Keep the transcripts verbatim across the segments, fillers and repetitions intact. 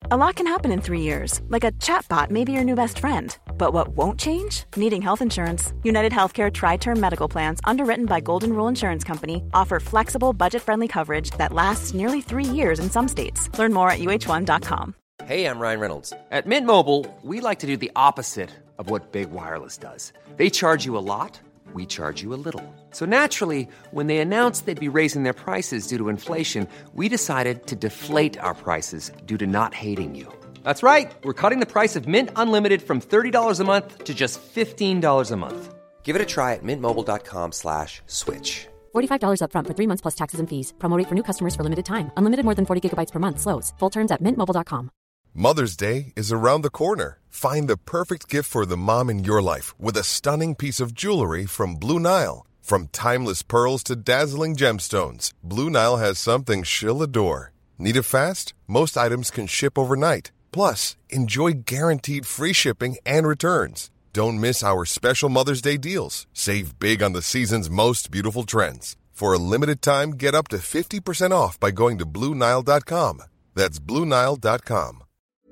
A lot can happen in three years, like a chatbot may be your new best friend. But what won't change? Needing health insurance. United Healthcare Tri-Term Medical Plans, underwritten by Golden Rule Insurance Company, offer flexible, budget-friendly coverage that lasts nearly three years in some states. Learn more at U H one dot com. Hey, I'm Ryan Reynolds. At Mint Mobile, we like to do the opposite of what Big Wireless does. They charge you a lot, we charge you a little. So naturally, when they announced they'd be raising their prices due to inflation, we decided to deflate our prices due to not hating you. That's right. We're cutting the price of Mint Unlimited from thirty dollars a month to just fifteen dollars a month. Give it a try at mintmobile.com slash switch. forty-five dollars up front for three months plus taxes and fees. Promo rate for new customers for limited time. Unlimited more than forty gigabytes per month slows. Full terms at mint mobile dot com. Mother's Day is around the corner. Find the perfect gift for the mom in your life with a stunning piece of jewelry from Blue Nile. From timeless pearls to dazzling gemstones, Blue Nile has something she'll adore. Need it fast? Most items can ship overnight. Plus, enjoy guaranteed free shipping and returns. Don't miss our special Mother's Day deals. Save big on the season's most beautiful trends. For a limited time, get up to fifty percent off by going to Blue Nile dot com. That's Blue Nile dot com.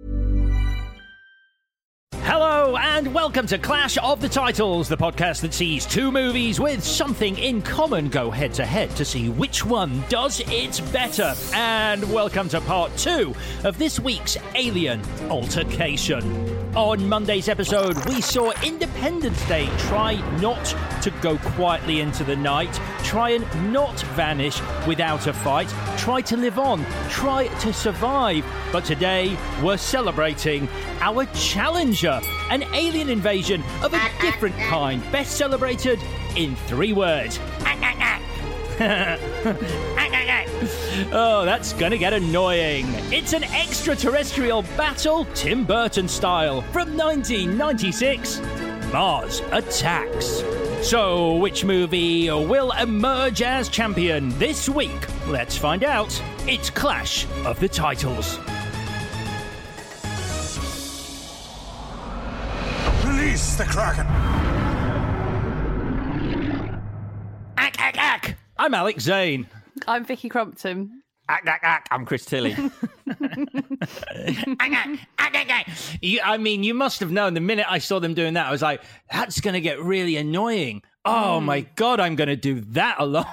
Hello and welcome to Clash of the Titles, the podcast that sees two movies with something in common go head-to-head to see which one does it better. And welcome to part two of this week's Alien Altercation. On Monday's episode, we saw Independence Day try not to go quietly into the night, try and not vanish without a fight, try to live on, try to survive. But today, we're celebrating our challenger, an alien invasion of a different kind, best celebrated in three words. Oh, that's gonna get annoying. It's an extraterrestrial battle, Tim Burton style, from nineteen ninety-six, Mars Attacks. So, which movie will emerge as champion this week? Let's find out. It's Clash of the Titles. Release the Kraken! Ack, ack, ack! I'm Alex Zane. I'm Vicky Crompton. Ack, ack, ack. I'm Chris Tilley. ack, ack, ack, ack, ack. You, I mean, you must have known the minute I saw them doing that, I was like, that's going to get really annoying. Oh, mm. my God, I'm going to do that a lot.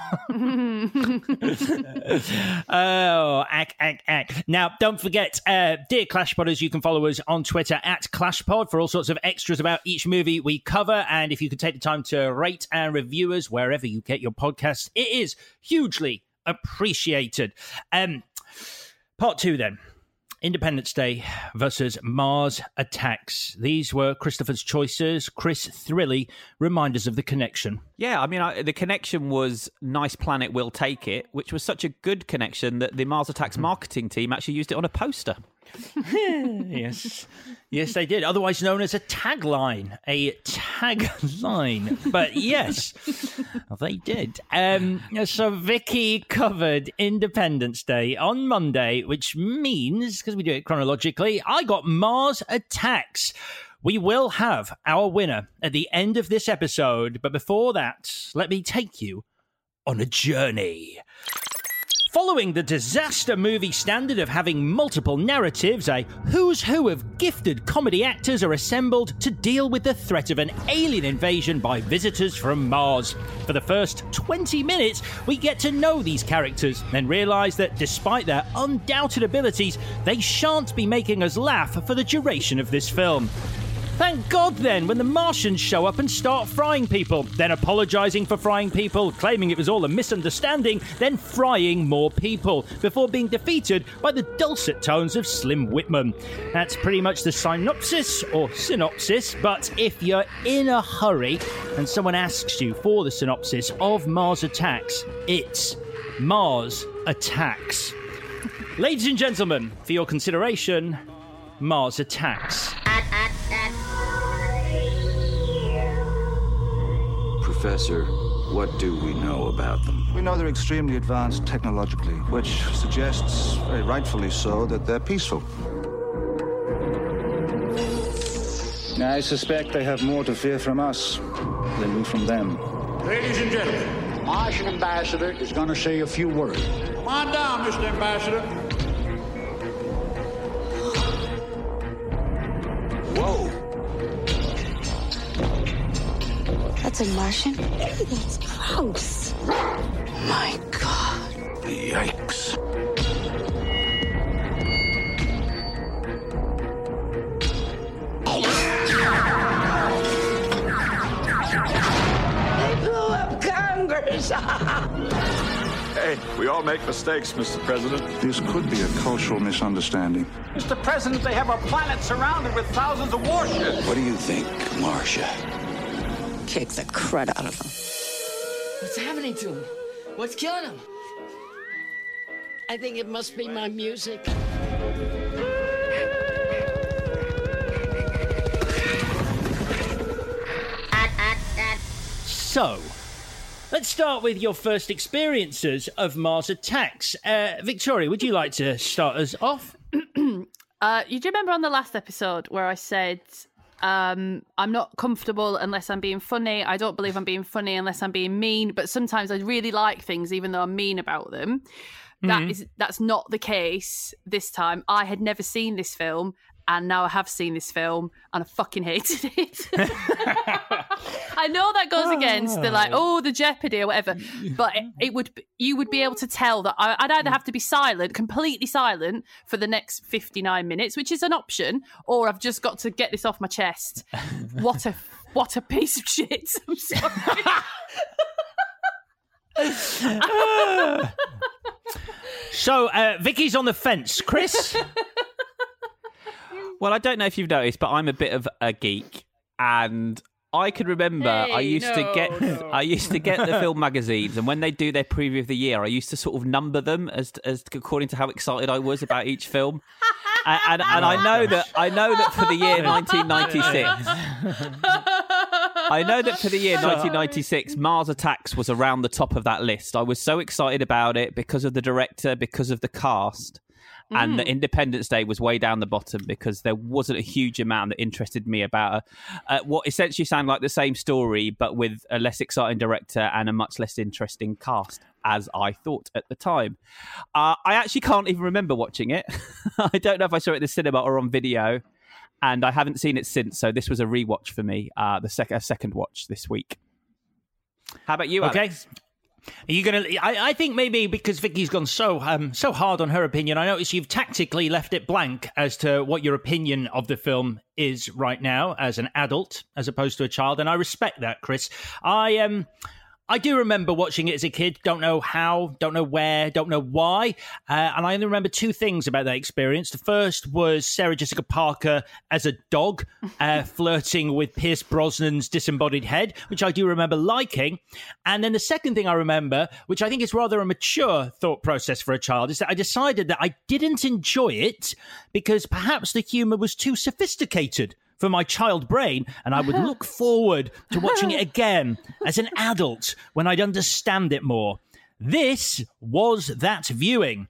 oh, ack, ack, ack. Now, don't forget, uh, dear ClashPodders, you can follow us on Twitter at ClashPod for all sorts of extras about each movie we cover. And if you could take the time to rate and review us wherever you get your podcasts, it is hugely appreciated. Um, part two, then. Independence Day versus Mars Attacks. These were Christopher's choices. Chris Thrilly, remind us of the connection. Yeah, I mean, I, the connection was Nice Planet, We'll Take It, which was such a good connection that the Mars Attacks marketing team actually used it on a poster. yes. Yes, they did. Otherwise known as a tagline. A tagline. But yes, they did. Um, so Vicky covered Independence Day on Monday, which means, because we do it chronologically, I got Mars Attacks. We will have our winner at the end of this episode. But before that, let me take you on a journey. Following the disaster movie standard of having multiple narratives, a who's who of gifted comedy actors are assembled to deal with the threat of an alien invasion by visitors from Mars. For the first twenty minutes, we get to know these characters and realise that despite their undoubted abilities, they shan't be making us laugh for the duration of this film. Thank God, then, when the Martians show up and start frying people, then apologising for frying people, claiming it was all a misunderstanding, then frying more people, before being defeated by the dulcet tones of Slim Whitman. That's pretty much the synopsis, or synopsis, but if you're in a hurry and someone asks you for the synopsis of Mars Attacks, it's Mars Attacks. Ladies and gentlemen, for your consideration, Mars Attacks. Professor, what do we know about them? We know they're extremely advanced technologically, which suggests, very rightfully so, that they're peaceful. I suspect they have more to fear from us than we from them. Ladies and gentlemen, the Martian ambassador is going to say a few words. Come on down, Mister Ambassador. a Martian? That's gross. My God. Yikes. They blew up Congress. Hey, we all make mistakes, Mister President. This could be a cultural misunderstanding. Mister President, they have a planet surrounded with thousands of warships. What do you think, Marcia? Kick the crud out of them. What's happening to him? What's killing him? I think it must be my music. So, let's start with your first experiences of Mars Attacks. Uh, Victoria, would you like to start us off? uh, you do remember on the last episode where I said, um, I'm not comfortable unless I'm being funny. I don't believe I'm being funny unless I'm being mean. But sometimes I really like things even though I'm mean about them. That Mhm. is that's not the case this time. I had never seen this film, and now I have seen this film, and I fucking hated it. I know that goes against the like, oh, the Jeopardy or whatever, but it, it would you would be able to tell that I, I'd either have to be silent, completely silent, for the next fifty-nine minutes, which is an option, or I've just got to get this off my chest. What a what a piece of shit! I'm sorry. So, uh, Vicky's on the fence. Chris? Well, I don't know if you've noticed, but I'm a bit of a geek, and I can remember Hey, I used no, to get no. I used to get the film magazines, and when they do their preview of the year, I used to sort of number them as as according to how excited I was about each film. And, and, and I know that I know that for the year nineteen ninety-six, I know that for the year nineteen ninety-six, Mars Attacks was around the top of that list. I was so excited about it because of the director, because of the cast. And Mm. the Independence Day was way down the bottom because there wasn't a huge amount that interested me about uh, what essentially sounded like the same story, but with a less exciting director and a much less interesting cast, as I thought at the time. Uh, I actually can't even remember watching it. I don't know if I saw it in the cinema or on video, and I haven't seen it since, so this was a rewatch for me, uh, the sec- a second watch this week. How about you, Alex? Okay. Are you gonna? I, I think maybe because Vicky's gone so um so hard on her opinion, I notice you've tactically left it blank as to what your opinion of the film is right now as an adult, as opposed to a child, and I respect that, Chris. I um. I do remember watching it as a kid. Don't know how, don't know where, don't know why. Uh, and I only remember two things about that experience. The first was Sarah Jessica Parker as a dog uh, flirting with Pierce Brosnan's disembodied head, which I do remember liking. And then the second thing I remember, which I think is rather a mature thought process for a child, is that I decided that I didn't enjoy it because perhaps the humour was too sophisticated for my child brain, and I would look forward to watching it again as an adult when I'd understand it more. This was that viewing.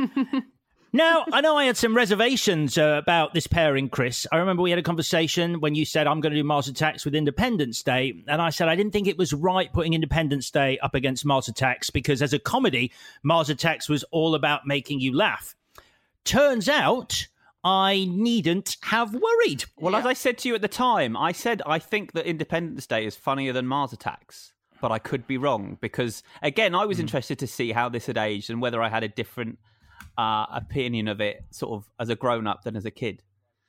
Now, I know I had some reservations uh, about this pairing, Chris. I remember we had a conversation when you said, I'm going to do Mars Attacks with Independence Day, and I said I didn't think it was right putting Independence Day up against Mars Attacks because as a comedy, Mars Attacks was all about making you laugh. Turns out I needn't have worried. Well, as I said to you at the time, I said I think that Independence Day is funnier than Mars Attacks, but I could be wrong because, again, I was mm. interested to see how this had aged and whether I had a different uh, opinion of it sort of as a grown-up than as a kid.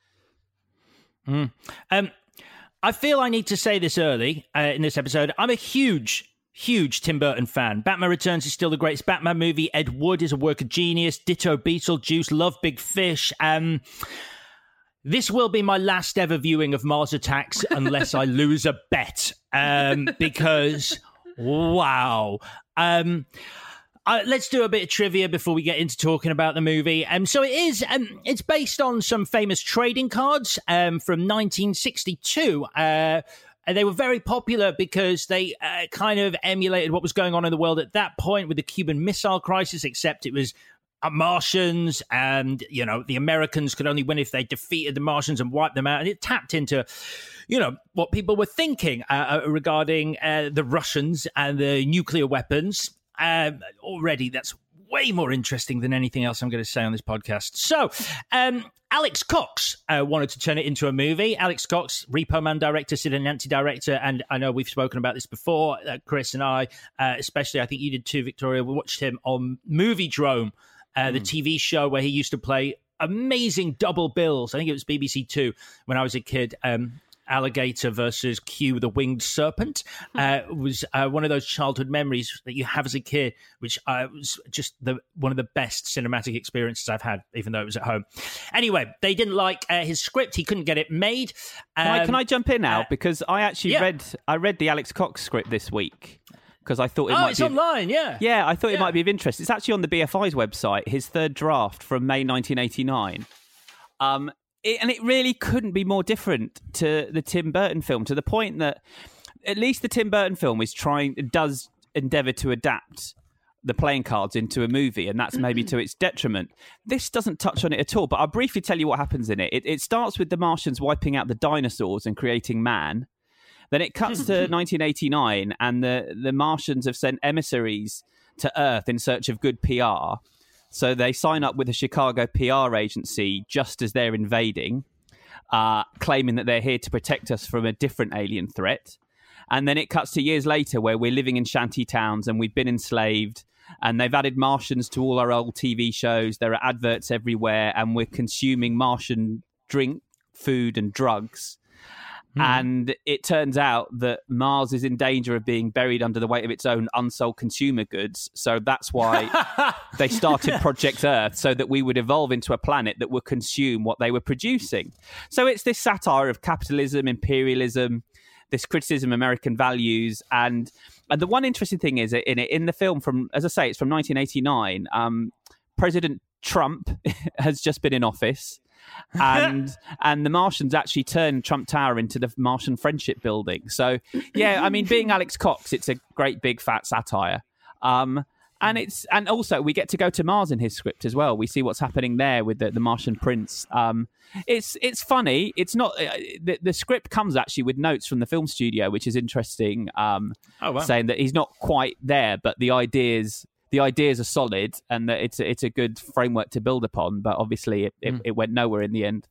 Mm. Um, I feel I need to say this early uh, in this episode. I'm a huge... Huge Tim Burton fan. Batman Returns is still the greatest Batman movie. Ed Wood is a work of genius. Ditto Beetlejuice. Love Big Fish. Um, this will be my last ever viewing of Mars Attacks unless I lose a bet. Um, because, wow. Um, uh, let's do a bit of trivia before we get into talking about the movie. Um, so it is. Um, it's based on some famous trading cards um, from nineteen sixty-two. Uh, And they were very popular because they uh, kind of emulated what was going on in the world at that point with the Cuban Missile Crisis, except it was uh, Martians and, you know, the Americans could only win if they defeated the Martians and wiped them out. And it tapped into, you know, what people were thinking uh, regarding uh, the Russians and the nuclear weapons. Um, already, that's way more interesting than anything else I'm going to say on this podcast. So, um, Alex Cox uh, wanted to turn it into a movie. Alex Cox, Repo Man director, Sid and Nancy director, and I know we've spoken about this before, uh, Chris and I, uh, especially, I think you did too, Victoria. We watched him on Movie Drome, uh, mm. the T V show where he used to play amazing double bills. I think it was B B C Two when I was a kid. Um, Alligator versus Q the Winged Serpent uh, was uh, one of those childhood memories that you have as a kid, which uh, was just the one of the best cinematic experiences I've had, even though it was at home. Anyway, they didn't like uh, his script; he couldn't get it made. Um, can, I, can I jump in now? Uh, because I actually yeah. read I read the Alex Cox script this week. Because I thought it oh, might it's be online, yeah, yeah. I thought yeah. it might be of interest. It's actually on the B F I's website. His third draft from May nineteen eighty-nine. Um. It, and it really couldn't be more different to the Tim Burton film, to the point that at least the Tim Burton film is trying does endeavour to adapt the playing cards into a movie, and that's maybe to its detriment. This doesn't touch on it at all, but I'll briefly tell you what happens in it. It, it starts with the Martians wiping out the dinosaurs and creating man. Then it cuts to nineteen eighty-nine, and the, the Martians have sent emissaries to Earth in search of good P R. So they sign up with a Chicago P R agency just as they're invading, uh, claiming that they're here to protect us from a different alien threat. And then it cuts to years later where we're living in shanty towns and we've been enslaved, and they've added Martians to all our old T V shows. There are adverts everywhere, and we're consuming Martian drink, food and drugs. Mm. And it turns out that Mars is in danger of being buried under the weight of its own unsold consumer goods. So that's why they started Project Earth, so that we would evolve into a planet that would consume what they were producing. So it's this satire of capitalism, imperialism, this criticism of American values. And and the one interesting thing is in it, in the film, from, as I say, it's from nineteen eighty-nine, um, President Trump has just been in office. and and the Martians actually turned Trump Tower into the Martian Friendship Building. So, yeah, I mean, being Alex Cox, it's a great big fat satire. Um, and it's and also we get to go to Mars in his script as well. We see what's happening there with the, the Martian prince. Um, it's it's funny. It's not uh, the, the script comes actually with notes from the film studio, which is interesting. Um, oh, wow. Saying that he's not quite there, but the ideas. The ideas are solid, and that it's a, it's a good framework to build upon. But obviously, it, it, mm. it went nowhere in the end.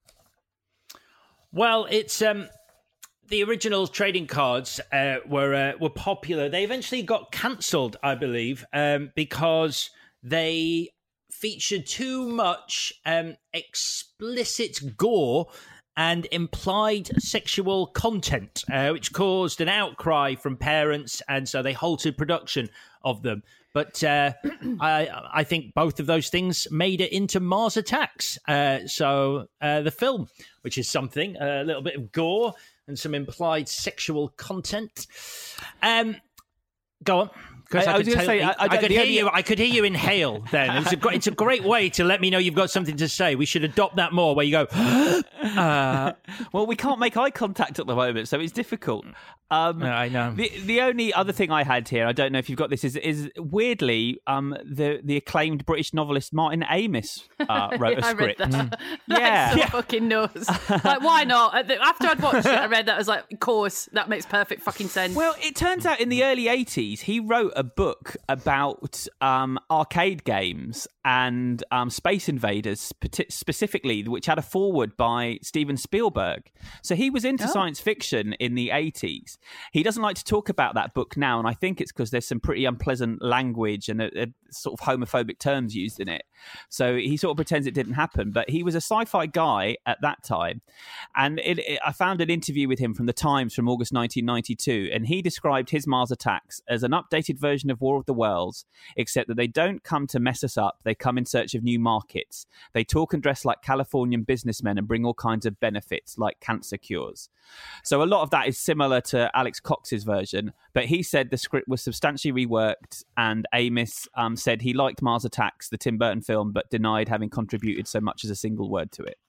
Well, it's um, the original trading cards uh, were uh, were popular. They eventually got cancelled, I believe, um, because they featured too much um, explicit gore and implied sexual content, uh, which caused an outcry from parents, and so they halted production of them. But uh, I, I think both of those things made it into Mars Attacks. Uh, so uh, the film, which is something, a little bit of gore and some implied sexual content. Um, go on. I, I, I was going to say, I, I, I could hear only... you. I could hear you inhale. Then it's a great, it's a great way to let me know you've got something to say. We should adopt that more. Where you go, uh, well, we can't make eye contact at the moment, so it's difficult. Um, I know. The the only other thing I had here, I don't know if you've got this, is is weirdly um, the the acclaimed British novelist Martin Amis uh, wrote yeah, a script. I read that. Yeah, so yeah. fucking knows. Like, why not? After I'd watched it, I read that. I was like, of course, that makes perfect fucking sense. Well, it turns out in the early eighties, he wrote a book about um, arcade games and um, Space Invaders specifically, which had a foreword by Steven Spielberg. So he was into oh. science fiction in the eighties. He doesn't like to talk about that book now, and I think it's because there's some pretty unpleasant language and a, a sort of homophobic terms used in it. So he sort of pretends it didn't happen, but he was a sci-fi guy at that time. And it, it, I found an interview with him from the Times from August nineteen ninety-two, and he described his Mars Attacks as an updated version of War of the Worlds, except that they don't come to mess us up. They come in search of new markets. They talk and dress like Californian businessmen and bring all kinds of benefits like cancer cures. So a lot of that is similar to Alex Cox's version, but he said the script was substantially reworked, and Amis um, said he liked Mars Attacks, the Tim Burton film, but denied having contributed so much as a single word to it.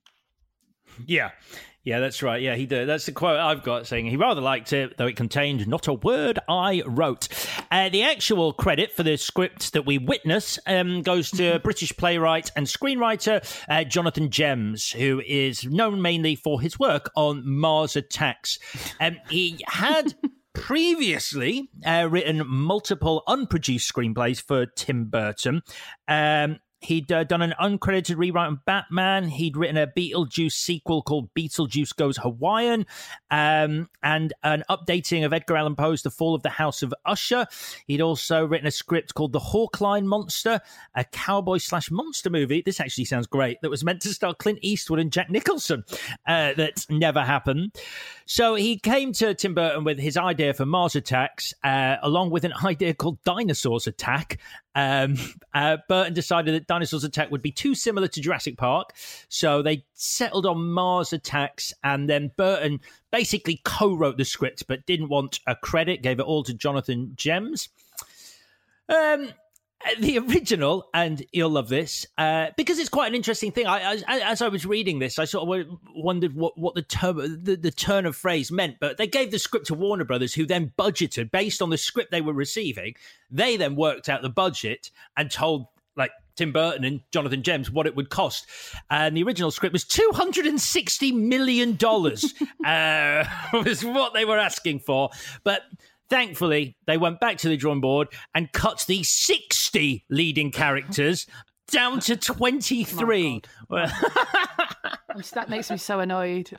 Yeah. Yeah, that's right. Yeah, he did. That's the quote I've got, saying he rather liked it, though it contained not a word I wrote. Uh, the actual credit for the script that we witness um, goes to British playwright and screenwriter uh, Jonathan Gems, who is known mainly for his work on Mars Attacks. Um, he had previously uh, written multiple unproduced screenplays for Tim Burton. Um, He'd uh, done an uncredited rewrite on Batman. He'd written a Beetlejuice sequel called Beetlejuice Goes Hawaiian, um, and an updating of Edgar Allan Poe's The Fall of the House of Usher. He'd also written a script called The Hawkline Monster, a cowboy slash monster movie. This actually sounds great. That was meant to star Clint Eastwood and Jack Nicholson. Uh, that never happened. So he came to Tim Burton with his idea for Mars Attacks, uh, along with an idea called Dinosaurs Attack. Um, uh, Burton decided that Dinosaurs Attack would be too similar to Jurassic Park, so they settled on Mars Attacks, and then Burton basically co-wrote the script but didn't want a credit, gave it all to Jonathan Gems. Um, the original, and you'll love this, uh, because it's quite an interesting thing. I, I, as I was reading this, I sort of wondered what, what the, term, the, the turn of phrase meant, but they gave the script to Warner Brothers, who then budgeted based on the script they were receiving. They then worked out the budget and told like Tim Burton and Jonathan Gems what it would cost. And the original script was two hundred sixty million dollars uh, was what they were asking for. But thankfully, they went back to the drawing board and cut the sixty leading characters down to twenty-three. Oh, that makes me so annoyed.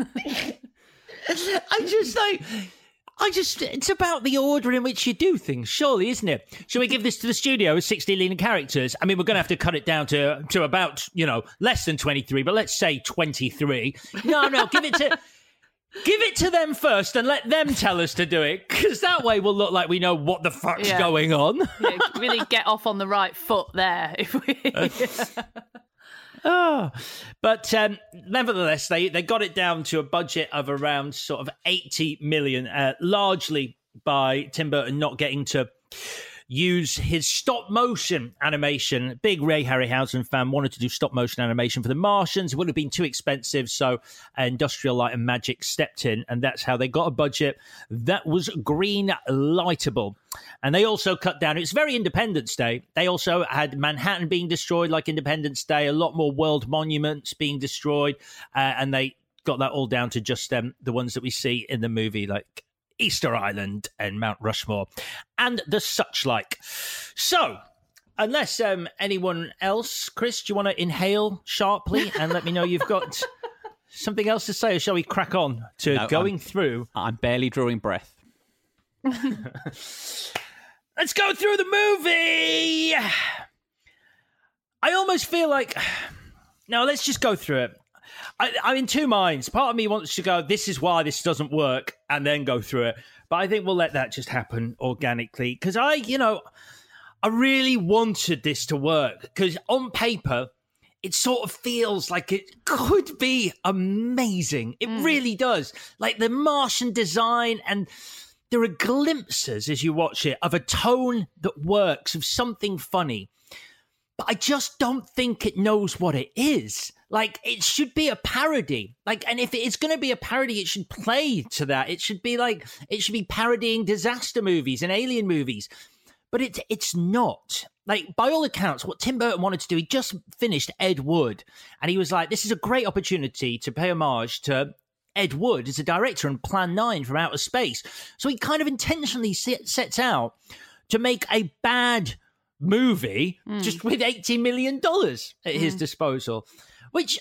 I'm just like... I just, it's about the order in which you do things, surely, isn't it? Shall we give this to the studio as sixty leading characters? I mean, we're going to have to cut it down to to about, you know, less than twenty-three, but let's say twenty-three. No, no, give it to... Give it to them first and let them tell us to do it, because that way we'll look like we know what the fuck's yeah. going on. Yeah, really get off on the right foot there. If we... Oh, but um, nevertheless, they, they got it down to a budget of around sort of eighty million, uh, largely by Tim Burton not getting to use his stop motion animation. Big Ray Harryhausen fan, wanted to do stop motion animation for The Martians. It would have been too expensive, so Industrial Light and Magic stepped in, and that's how they got a budget that was green lightable. And they also cut down, it's very Independence Day. They also had Manhattan being destroyed like Independence Day, a lot more world monuments being destroyed, uh, and they got that all down to just um, the ones that we see in the movie, like Easter Island and Mount Rushmore and the such like. So, unless um, anyone else, Chris, do you want to inhale sharply and let me know you've got something else to say, or shall we crack on to no, going I'm, through? I'm barely drawing breath. Let's go through the movie. I almost feel like, no, let's just go through it. I, I'm in two minds. Part of me wants to go, this is why this doesn't work, and then go through it. But I think we'll let that just happen organically. Because I, you know, I really wanted this to work. Because on paper, it sort of feels like it could be amazing. It mm. really does. Like the Martian design, and there are glimpses as you watch it of a tone that works, of something funny. But I just don't think it knows what it is. Like, it should be a parody. Like, and if it's going to be a parody, it should play to that. It should be like, it should be parodying disaster movies and alien movies. But it, it's not. Like, by all accounts, what Tim Burton wanted to do, he just finished Ed Wood. And he was like, this is a great opportunity to pay homage to Ed Wood as a director and Plan nine from Outer Space. So he kind of intentionally set, sets out to make a bad movie mm. just with eighty million dollars at mm. his disposal. Which,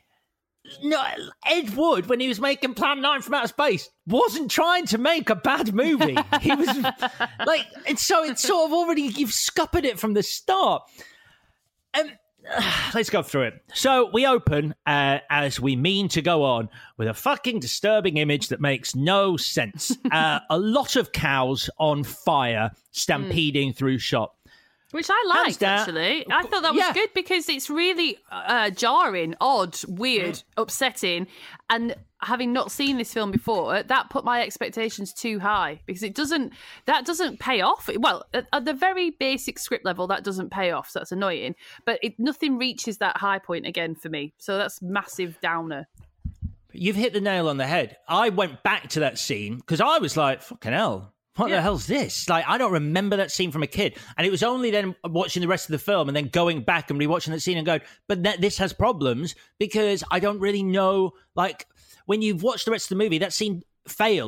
no, Ed Wood, when he was making Plan nine from Outer Space, wasn't trying to make a bad movie. He was like, and so it's sort of already, you've scuppered it from the start. Um, let's go through it. So we open, uh, as we mean to go on, with a fucking disturbing image that makes no sense. uh, a lot of cows on fire stampeding mm. through shot. Which I liked, actually. I thought that was yeah. good because it's really uh, jarring, odd, weird, mm. upsetting. And having not seen this film before, that put my expectations too high because it doesn't, that doesn't pay off. Well, at, at the very basic script level, that doesn't pay off. So that's annoying. But it, nothing reaches that high point again for me. So that's massive downer. You've hit the nail on the head. I went back to that scene because I was like, fucking hell. What yeah. the hell's this? Like, I don't remember that scene from a kid. And it was only then watching the rest of the film and then going back and rewatching that scene and going, but th- this has problems because I don't really know, like, when you've watched the rest of the movie, that scene fails.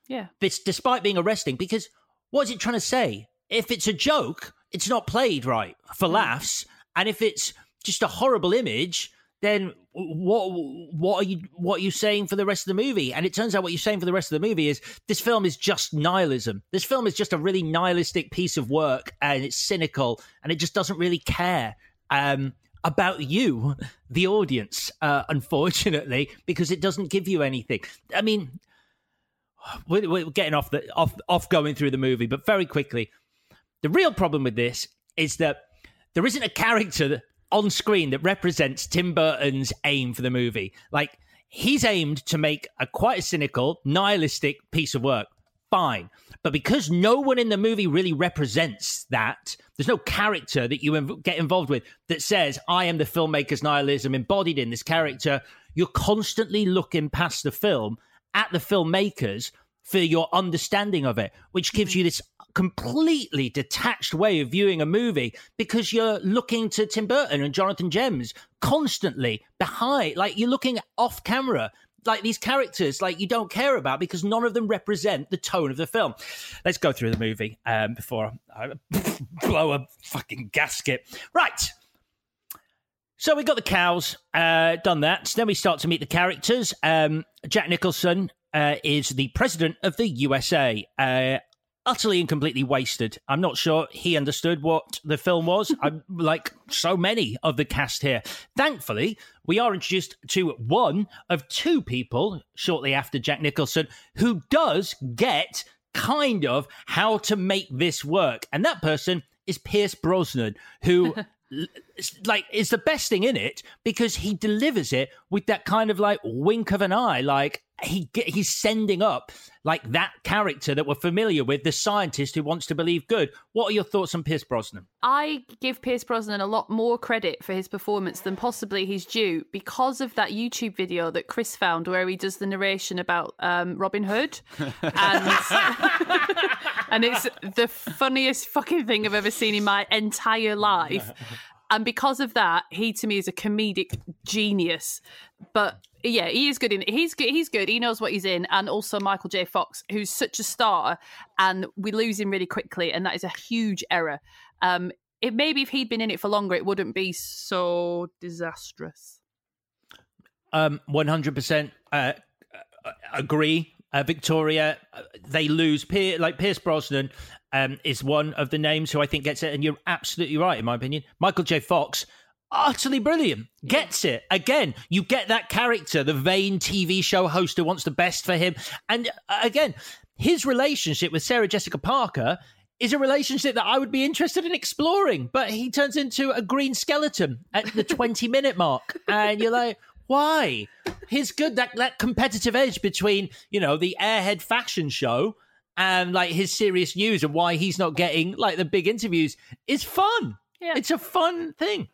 Yeah. This, despite being arresting, because what is it trying to say? If it's a joke, it's not played right for laughs, and if it's just a horrible image, then what what are you what are you saying for the rest of the movie? And it turns out what you're saying for the rest of the movie is this film is just nihilism. This film is just a really nihilistic piece of work, and it's cynical, and it just doesn't really care um, about you, the audience, uh, unfortunately, because it doesn't give you anything. I mean, we're, we're getting off the off off going through the movie, but very quickly, the real problem with this is that there isn't a character on screen that represents Tim Burton's aim for the movie. Like, he's aimed to make a quite a cynical, nihilistic piece of work. Fine. But because no one in the movie really represents that, there's no character that you inv- get involved with that says, I am the filmmaker's nihilism embodied in this character. You're constantly looking past the film at the filmmakers for your understanding of it, which gives you this completely detached way of viewing a movie because you're looking to Tim Burton and Jonathan Demme constantly behind, like you're looking off camera, like these characters, like you don't care about because none of them represent the tone of the film. Let's go through the movie um, before I blow a fucking gasket. Right. So we got the cows, uh, done that. So then we start to meet the characters. Um, Jack Nicholson uh, is the president of the U S A. Uh, utterly and completely wasted. I'm not sure he understood what the film was. I'm like so many of the cast here. Thankfully, we are introduced to one of two people shortly after Jack Nicholson who does get kind of how to make this work. And that person is Pierce Brosnan, who like is the best thing in it because he delivers it with that kind of like wink of an eye. Like he he's sending up like that character that we're familiar with, the scientist who wants to believe good. What are your thoughts on Pierce Brosnan? I give Pierce Brosnan a lot more credit for his performance than possibly he's due because of that YouTube video that Chris found where he does the narration about um, Robin Hood. And, and it's the funniest fucking thing I've ever seen in my entire life. And because of that, he to me is a comedic genius. But yeah, he is good in it. He's good. He's good. He knows what he's in. And also Michael J. Fox, who's such a star, and we lose him really quickly, and that is a huge error. Um, it maybe if he'd been in it for longer, it wouldn't be so disastrous. Um, one hundred percent uh, agree. Uh, Victoria, uh, they lose. Pier- like Pierce Brosnan um, is one of the names who I think gets it, and you're absolutely right, in my opinion. Michael J. Fox, utterly brilliant, gets it. Again, you get that character, the vain T V show host who wants the best for him. And uh, again, his relationship with Sarah Jessica Parker is a relationship that I would be interested in exploring, but he turns into a green skeleton at the twenty-minute mark, and you're like, why? He's good. That that competitive edge between, you know, the Airhead fashion show and like his serious news and why he's not getting like the big interviews is fun. Yeah. It's a fun thing.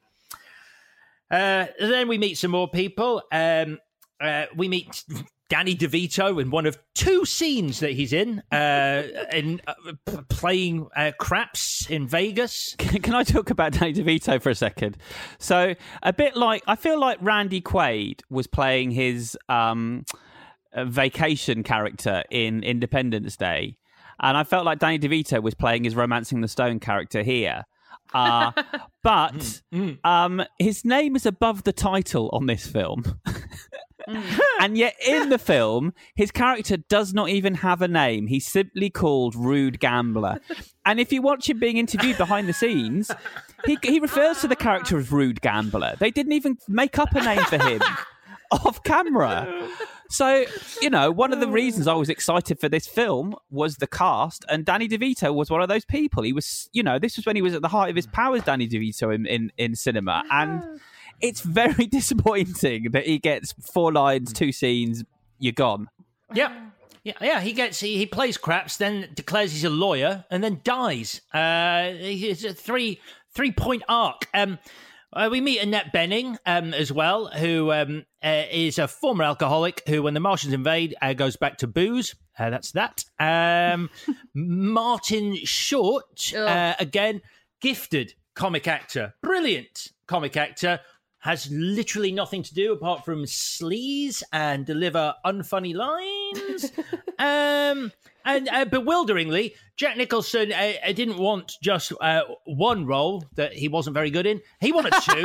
Uh, then we meet some more people. Um, uh, we meet Danny DeVito in one of two scenes that he's in, uh, in uh, p- playing uh, craps in Vegas. Can, can I talk about Danny DeVito for a second? So a bit like, I feel like Randy Quaid was playing his um, vacation character in Independence Day. And I felt like Danny DeVito was playing his Romancing the Stone character here. Uh, but mm, mm. Um, his name is above the title on this film. mm. And yet in the film, his character does not even have a name. He's simply called Rude Gambler. And if you watch him being interviewed behind the scenes, he, he refers to the character as Rude Gambler. They didn't even make up a name for him off camera. So, you know, one of the reasons I was excited for this film was the cast, and Danny DeVito was one of those people. He was, you know, this was when he was at the height of his powers, Danny DeVito, in, in, in cinema. And it's very disappointing that he gets four lines, two scenes, you're gone. Yeah. Yeah, yeah, he gets he, he plays craps, then declares he's a lawyer, and then dies. Uh, it's a three three point arc. Um, Uh, we meet Annette Bening um, as well, who um, uh, is a former alcoholic who, when the Martians invade, uh, goes back to booze. Uh, that's that. Um, Martin Short, uh, again, gifted comic actor. Brilliant comic actor. has literally nothing to do apart from sleaze and deliver unfunny lines. um, and uh, bewilderingly, Jack Nicholson uh, didn't want just uh, one role that he wasn't very good in. He wanted two.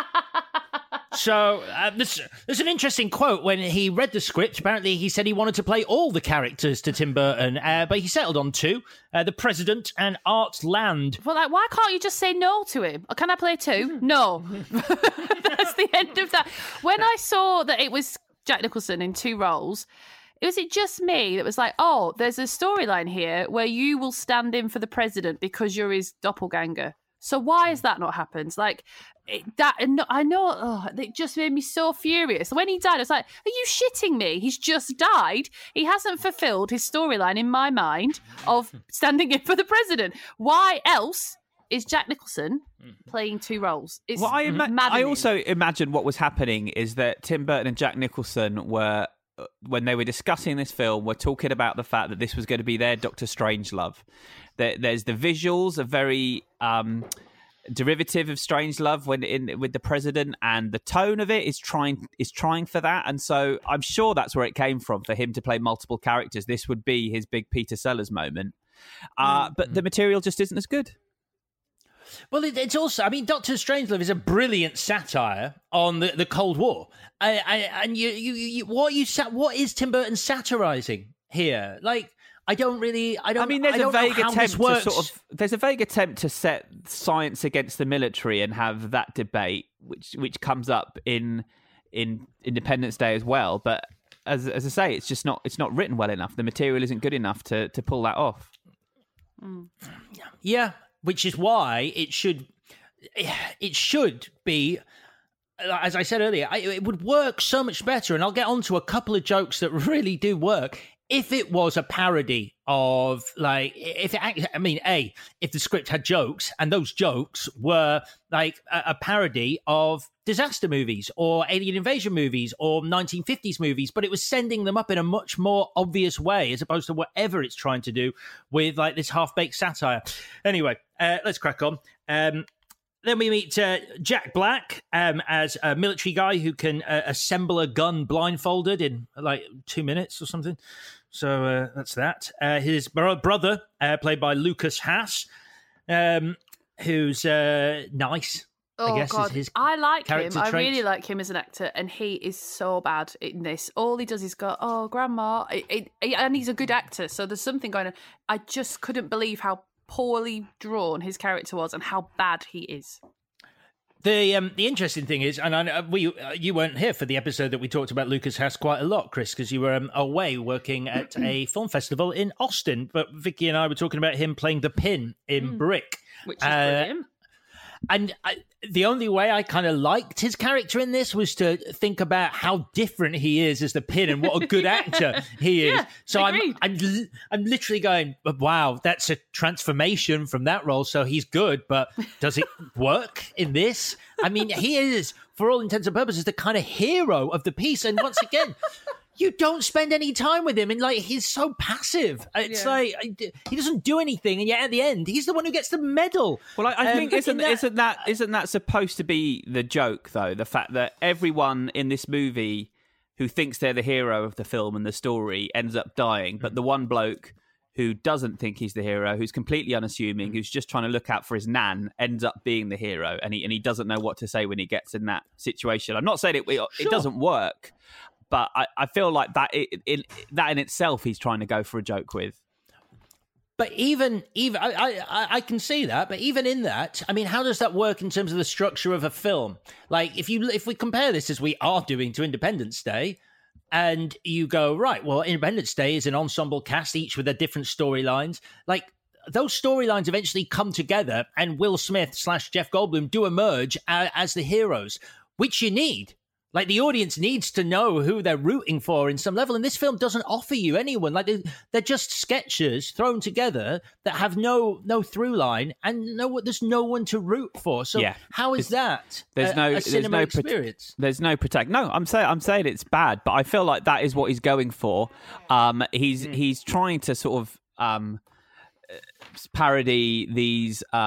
So uh, this, there's an interesting quote when he read the script. Apparently, he said he wanted to play all the characters to Tim Burton, uh, but he settled on two, uh, the President and Art Land. Well, like, why can't you just say no to him? Or can I play two? No. That's the end of that. When I saw that it was Jack Nicholson in two roles, was it just me that was like, oh, there's a storyline here where you will stand in for the President because you're his doppelganger. So why has that not happened? Like, it, that I know, oh, it just made me so furious. When he died, I was like, are you shitting me? He's just died. He hasn't fulfilled his storyline in my mind of standing in for the President. Why else is Jack Nicholson playing two roles? It's well, I, ima- maddening. I also imagine what was happening is that Tim Burton and Jack Nicholson were, when they were discussing this film, were talking about the fact that this was going to be their Doctor Strangelove. There, there's the visuals are very um, derivative of Strangelove when in with the President, and the tone of it is trying is trying for that. And so I'm sure that's where it came from for him to play multiple characters. This would be his big Peter Sellers moment, uh, mm-hmm. but the material just isn't as good. Well, it, it's also, I mean, Doctor Strangelove is a brilliant satire on the, the Cold War. I, I, and you, you, you, what you, what is Tim Burton satirizing here? Like, I don't really, I don't. I mean, there's I a don't vague know how attempt this works. to sort of. There's a vague attempt to set science against the military and have that debate, which which comes up in in Independence Day as well. But as as I say, it's just not it's not written well enough. The material isn't good enough to to pull that off. Mm. Yeah. Which is why it should, it should be, as I said earlier, it would work so much better. And I'll get on to a couple of jokes that really do work if it was a parody of, like, if it, I mean, A, if the script had jokes and those jokes were like a, a parody of disaster movies or alien invasion movies or nineteen fifties movies, but it was sending them up in a much more obvious way as opposed to whatever it's trying to do with like this half-baked satire. Anyway, uh, let's crack on. Um, Then we meet uh, Jack Black um, as a military guy who can uh, assemble a gun blindfolded in like two minutes or something. So uh, that's that. Uh, his bro- brother, uh, played by Lucas Haas, um, who's uh, nice. Oh, I guess God. is his I like him. character I trait. really like him as an actor, and he is so bad in this. All he does is go, oh, Grandma. It, it, and he's a good actor, so there's something going on. I just couldn't believe how poorly drawn his character was and how bad he is. The um, the interesting thing is, and I, we uh, you weren't here for the episode that we talked about Lucas Haas quite a lot, Chris, because you were um, away working at a film festival in Austin. But Vicky and I were talking about him playing the Pin in mm. Brick, which is uh, brilliant. And I, the only way I kind of liked his character in this was to think about how different he is as the Pin and what a good actor he is. Yeah, so I'm, agreed. I'm I'm literally going, wow, that's a transformation from that role. So he's good, but does it work in this? I mean, he is, for all intents and purposes, the kind of hero of the piece. And once again, you don't spend any time with him, and like he's so passive. It's Yeah. like he doesn't do anything, and yet at the end, he's the one who gets the medal. Well, I, I Um, think isn't in that- isn't that isn't that supposed to be the joke though? The fact that everyone in this movie who thinks they're the hero of the film and the story ends up dying, but the one bloke who doesn't think he's the hero, who's completely unassuming, who's just trying to look out for his nan, ends up being the hero, and he and he doesn't know what to say when he gets in that situation. I'm not saying it it, Sure. it doesn't work. But I, I feel like that it, it, that in itself he's trying to go for a joke with. But even even I, I I can see that. But even in that, I mean, how does that work in terms of the structure of a film? Like, if you if we compare this as we are doing to Independence Day, and you go, right, well, Independence Day is an ensemble cast, each with their different storylines. Like, those storylines eventually come together, and Will Smith slash Jeff Goldblum do emerge as, as the heroes, which you need. Like, the audience needs to know who they're rooting for in some level, and this film doesn't offer you anyone. Like, they're just sketches thrown together that have no no through line, and no there's no one to root for. So Yeah. how is that There's a, no a there's cinema no prote- experience? There's no protect. No, I'm saying I'm saying it's bad, but I feel like that is what he's going for. Um, he's mm. he's trying to sort of um, parody these uh,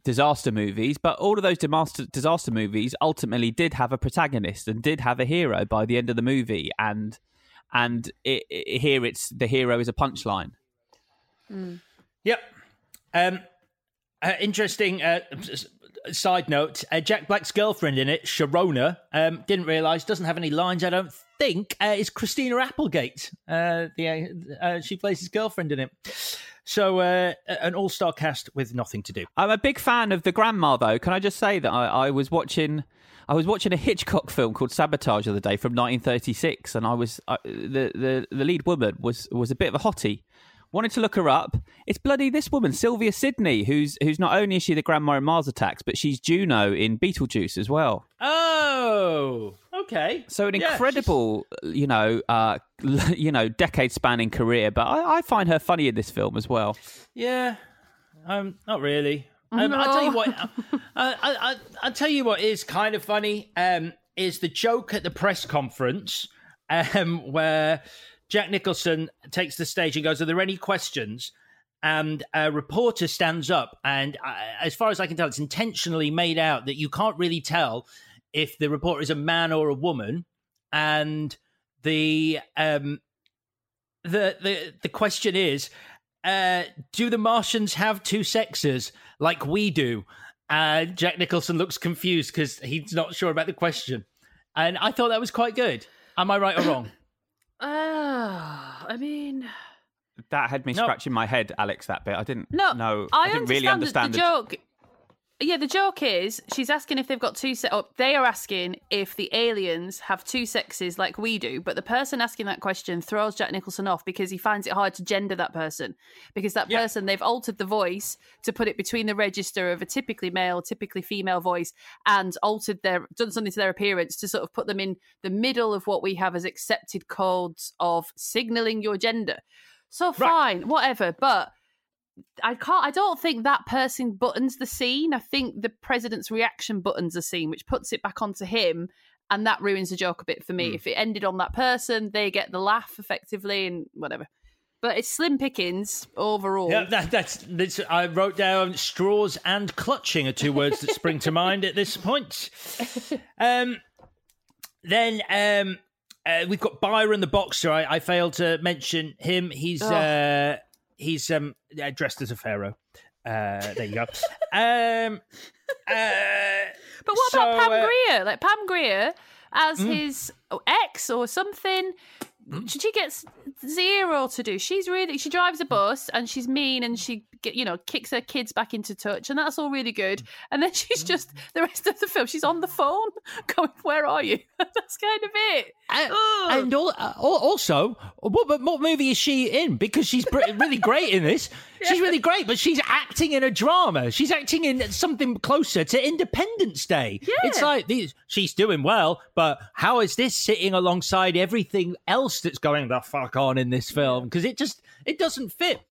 disaster movies, but all of those disaster, disaster movies ultimately did have a protagonist and did have a hero by the end of the movie. And and it, it, here it's the hero is a punchline. Mm. Yep. Um, uh, interesting uh, side note, uh, Jack Black's girlfriend in it, Sharona, um, didn't realise, doesn't have any lines, I don't think, uh, is Christina Applegate. Uh, the, uh, she plays his girlfriend in it. So, uh, an all-star cast with nothing to do. I'm a big fan of the grandma, though. Can I just say that I, I was watching... I was watching a Hitchcock film called Sabotage the other day from nineteen thirty-six, and I was uh, the, the the lead woman was was a bit of a hottie. Wanted to look her up. It's bloody this woman, Sylvia Sidney, who's who's not only is she the grandma in Mars Attacks, but she's Juno in Beetlejuice as well. Oh, okay. So an yeah, incredible, she's... you know, uh, you know, decade-spanning career. But I, I find her funny in this film as well. Yeah, um, not really. Um, no. I'll tell you what. uh, I, I, I'll tell you what is kind of funny. Um, is the joke at the press conference um, where Jack Nicholson takes the stage and goes, "Are there any questions?" And a reporter stands up, and uh, as far as I can tell, it's intentionally made out that you can't really tell if the reporter is a man or a woman. And the um, the the the question is, Uh, do the Martians have two sexes like we do? Uh, Jack Nicholson looks confused because he's not sure about the question. And I thought that was quite good. Am I right or wrong? Uh, I mean... That had me no. scratching my head, Alex, that bit. I didn't no, know. I, I didn't understand really understand the, the joke. Yeah, the joke is she's asking if they've got two se- oh, they are asking if the aliens have two sexes like we do, but the person asking that question throws Jack Nicholson off because he finds it hard to gender that person, because that yeah. person, they've altered the voice to put it between the register of a typically male, typically female voice, and altered their done something to their appearance to sort of put them in the middle of what we have as accepted codes of signaling your gender. So fine, right. whatever, but I can't. I don't think that person buttons the scene. I think the president's reaction buttons the scene, which puts it back onto him, and that ruins the joke a bit for me. Mm. If it ended on that person, they get the laugh effectively, and whatever. But it's slim pickings overall. Yeah, that, that's, that's. I wrote down straws and clutching are two words that spring to mind at this point. Um, then um, uh, we've got Byron the boxer. I, I failed to mention him. He's. Oh. Uh, He's um, dressed as a pharaoh. Uh, there you go. um, uh, but what so, about Pam uh, Grier? Like Pam Grier as mm. his ex or something. She gets zero to do. She's really she drives a bus and she's mean and she you know kicks her kids back into touch and that's all really good. And then she's just the rest of the film she's on the phone going, "Where are you?" That's kind of it. And, and all, uh, also, what, what movie is she in? Because she's really great in this. She's really great, but she's acting in a drama. She's acting in something closer to Independence Day. Yeah. It's like these, she's doing well, but how is this sitting alongside everything else that's going the fuck on in this film? Because it just it doesn't fit.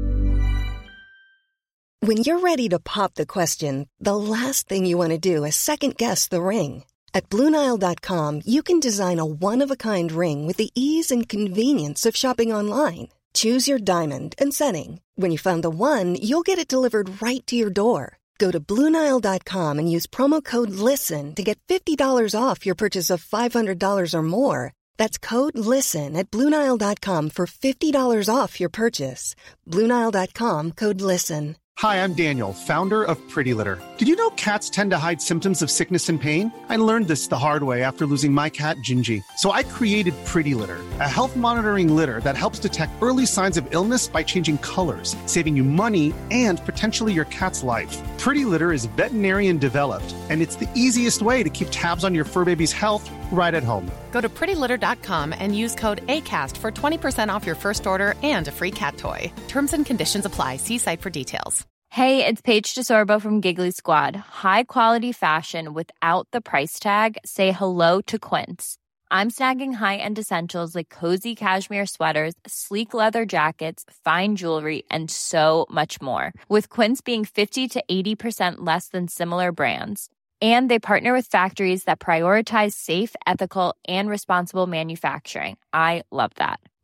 When you're ready to pop the question, the last thing you want to do is second guess the ring. At Blue Nile dot com, you can design a one-of-a-kind ring with the ease and convenience of shopping online. Choose your diamond and setting. When you find the one, you'll get it delivered right to your door. Go to Blue Nile dot com and use promo code LISTEN to get fifty dollars off your purchase of five hundred dollars or more. That's code LISTEN at Blue Nile dot com for fifty dollars off your purchase. Blue Nile dot com, code LISTEN. Hi, I'm Daniel, founder of Pretty Litter. Did you know cats tend to hide symptoms of sickness and pain? I learned this the hard way after losing my cat, Gingy. So I created Pretty Litter, a health monitoring litter that helps detect early signs of illness by changing colors, saving you money and potentially your cat's life. Pretty Litter is veterinarian developed, and it's the easiest way to keep tabs on your fur baby's health right at home. Go to pretty litter dot com and use code ACAST for twenty percent off your first order and a free cat toy. Terms and conditions apply. See site for details. Hey, it's Paige DeSorbo from Giggly Squad. High quality fashion without the price tag. Say hello to Quince. I'm snagging high-end essentials like cozy cashmere sweaters, sleek leather jackets, fine jewelry, and so much more. With Quince being fifty to eighty percent less than similar brands. And they partner with factories that prioritize safe, ethical, and responsible manufacturing. I love that.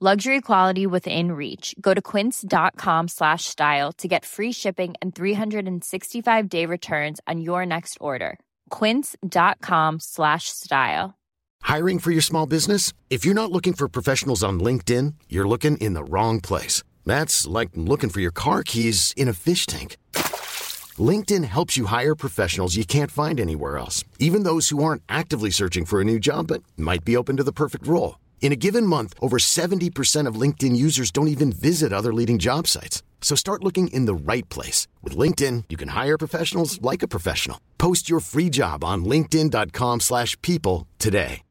Luxury quality within reach. Go to quince.com slash style to get free shipping and three sixty-five day returns on your next order. Quince.com slash style. Hiring for your small business? If you're not looking for professionals on LinkedIn, you're looking in the wrong place. That's like looking for your car keys in a fish tank. LinkedIn helps you hire professionals you can't find anywhere else, even those who aren't actively searching for a new job but might be open to the perfect role. In a given month, over seventy percent of LinkedIn users don't even visit other leading job sites. So start looking in the right place. With LinkedIn, you can hire professionals like a professional. Post your free job on linkedin.com slash people today.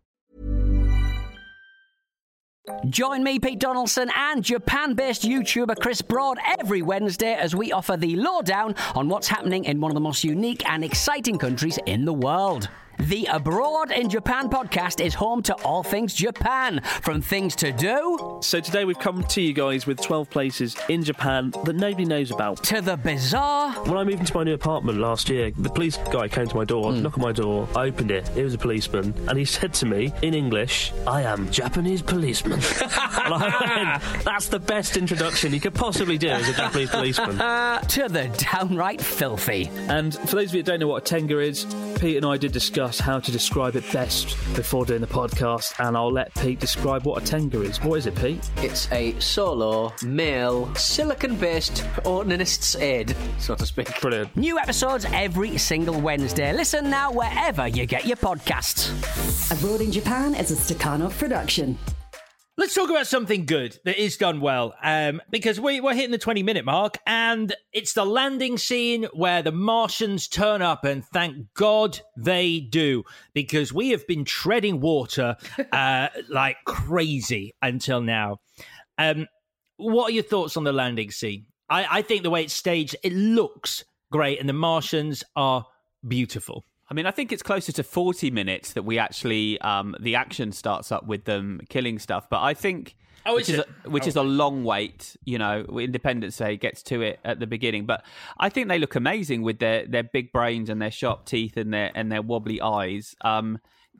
Join me, Pete Donaldson, and Japan-based YouTuber Chris Broad every Wednesday as we offer the lowdown on what's happening in one of the most unique and exciting countries in the world. The Abroad in Japan podcast is home to all things Japan, from things to do... So today we've come to you guys with twelve places in Japan that nobody knows about. ...to the bizarre... When I moved into my new apartment last year, the police guy came to my door, mm. knocked on my door, I opened it, it was a policeman, and he said to me, in English, I am Japanese policeman. And I went, that's the best introduction you could possibly do as a Japanese policeman. To the downright filthy. And for those of you that don't know what a tenga is, Pete and I did discuss how to describe it best before doing the podcast, and I'll let Pete describe what a tenga is. What is it, Pete? It's a solo, male, silicon-based onanist's aid, so to speak. Brilliant. New episodes every single Wednesday. Listen now wherever you get your podcasts. Abroad in Japan is a Stakhanov production. Let's talk about something good that is done well, um, because we, we're hitting the twenty-minute mark, and it's the landing scene where the Martians turn up, and thank God they do, because we have been treading water uh, like crazy until now. Um, what are your thoughts on the landing scene? I, I think the way it's staged, it looks great, and the Martians are beautiful. I mean, I think it's closer to forty minutes that we actually, um, the action starts up with them killing stuff. But I think, oh, which, is, is, a, which oh. is a long wait, you know, Independence Day gets to it at the beginning. But I think they look amazing with their, their big brains and their sharp teeth and their and their wobbly eyes. Um,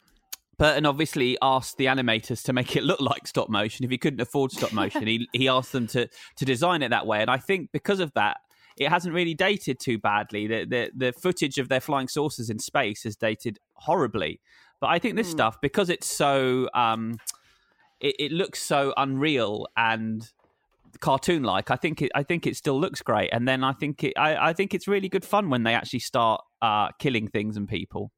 Burton obviously asked the animators to make it look like stop motion. If he couldn't afford stop motion, he he asked them to to design it that way. And I think because of that, it hasn't really dated too badly. The, the the footage of their flying saucers in space has dated horribly. But I think this mm. stuff, because it's so, um, it, it looks so unreal and cartoon-like. I think it I think it still looks great. And then I think it I, I think it's really good fun when they actually start uh, killing things and people.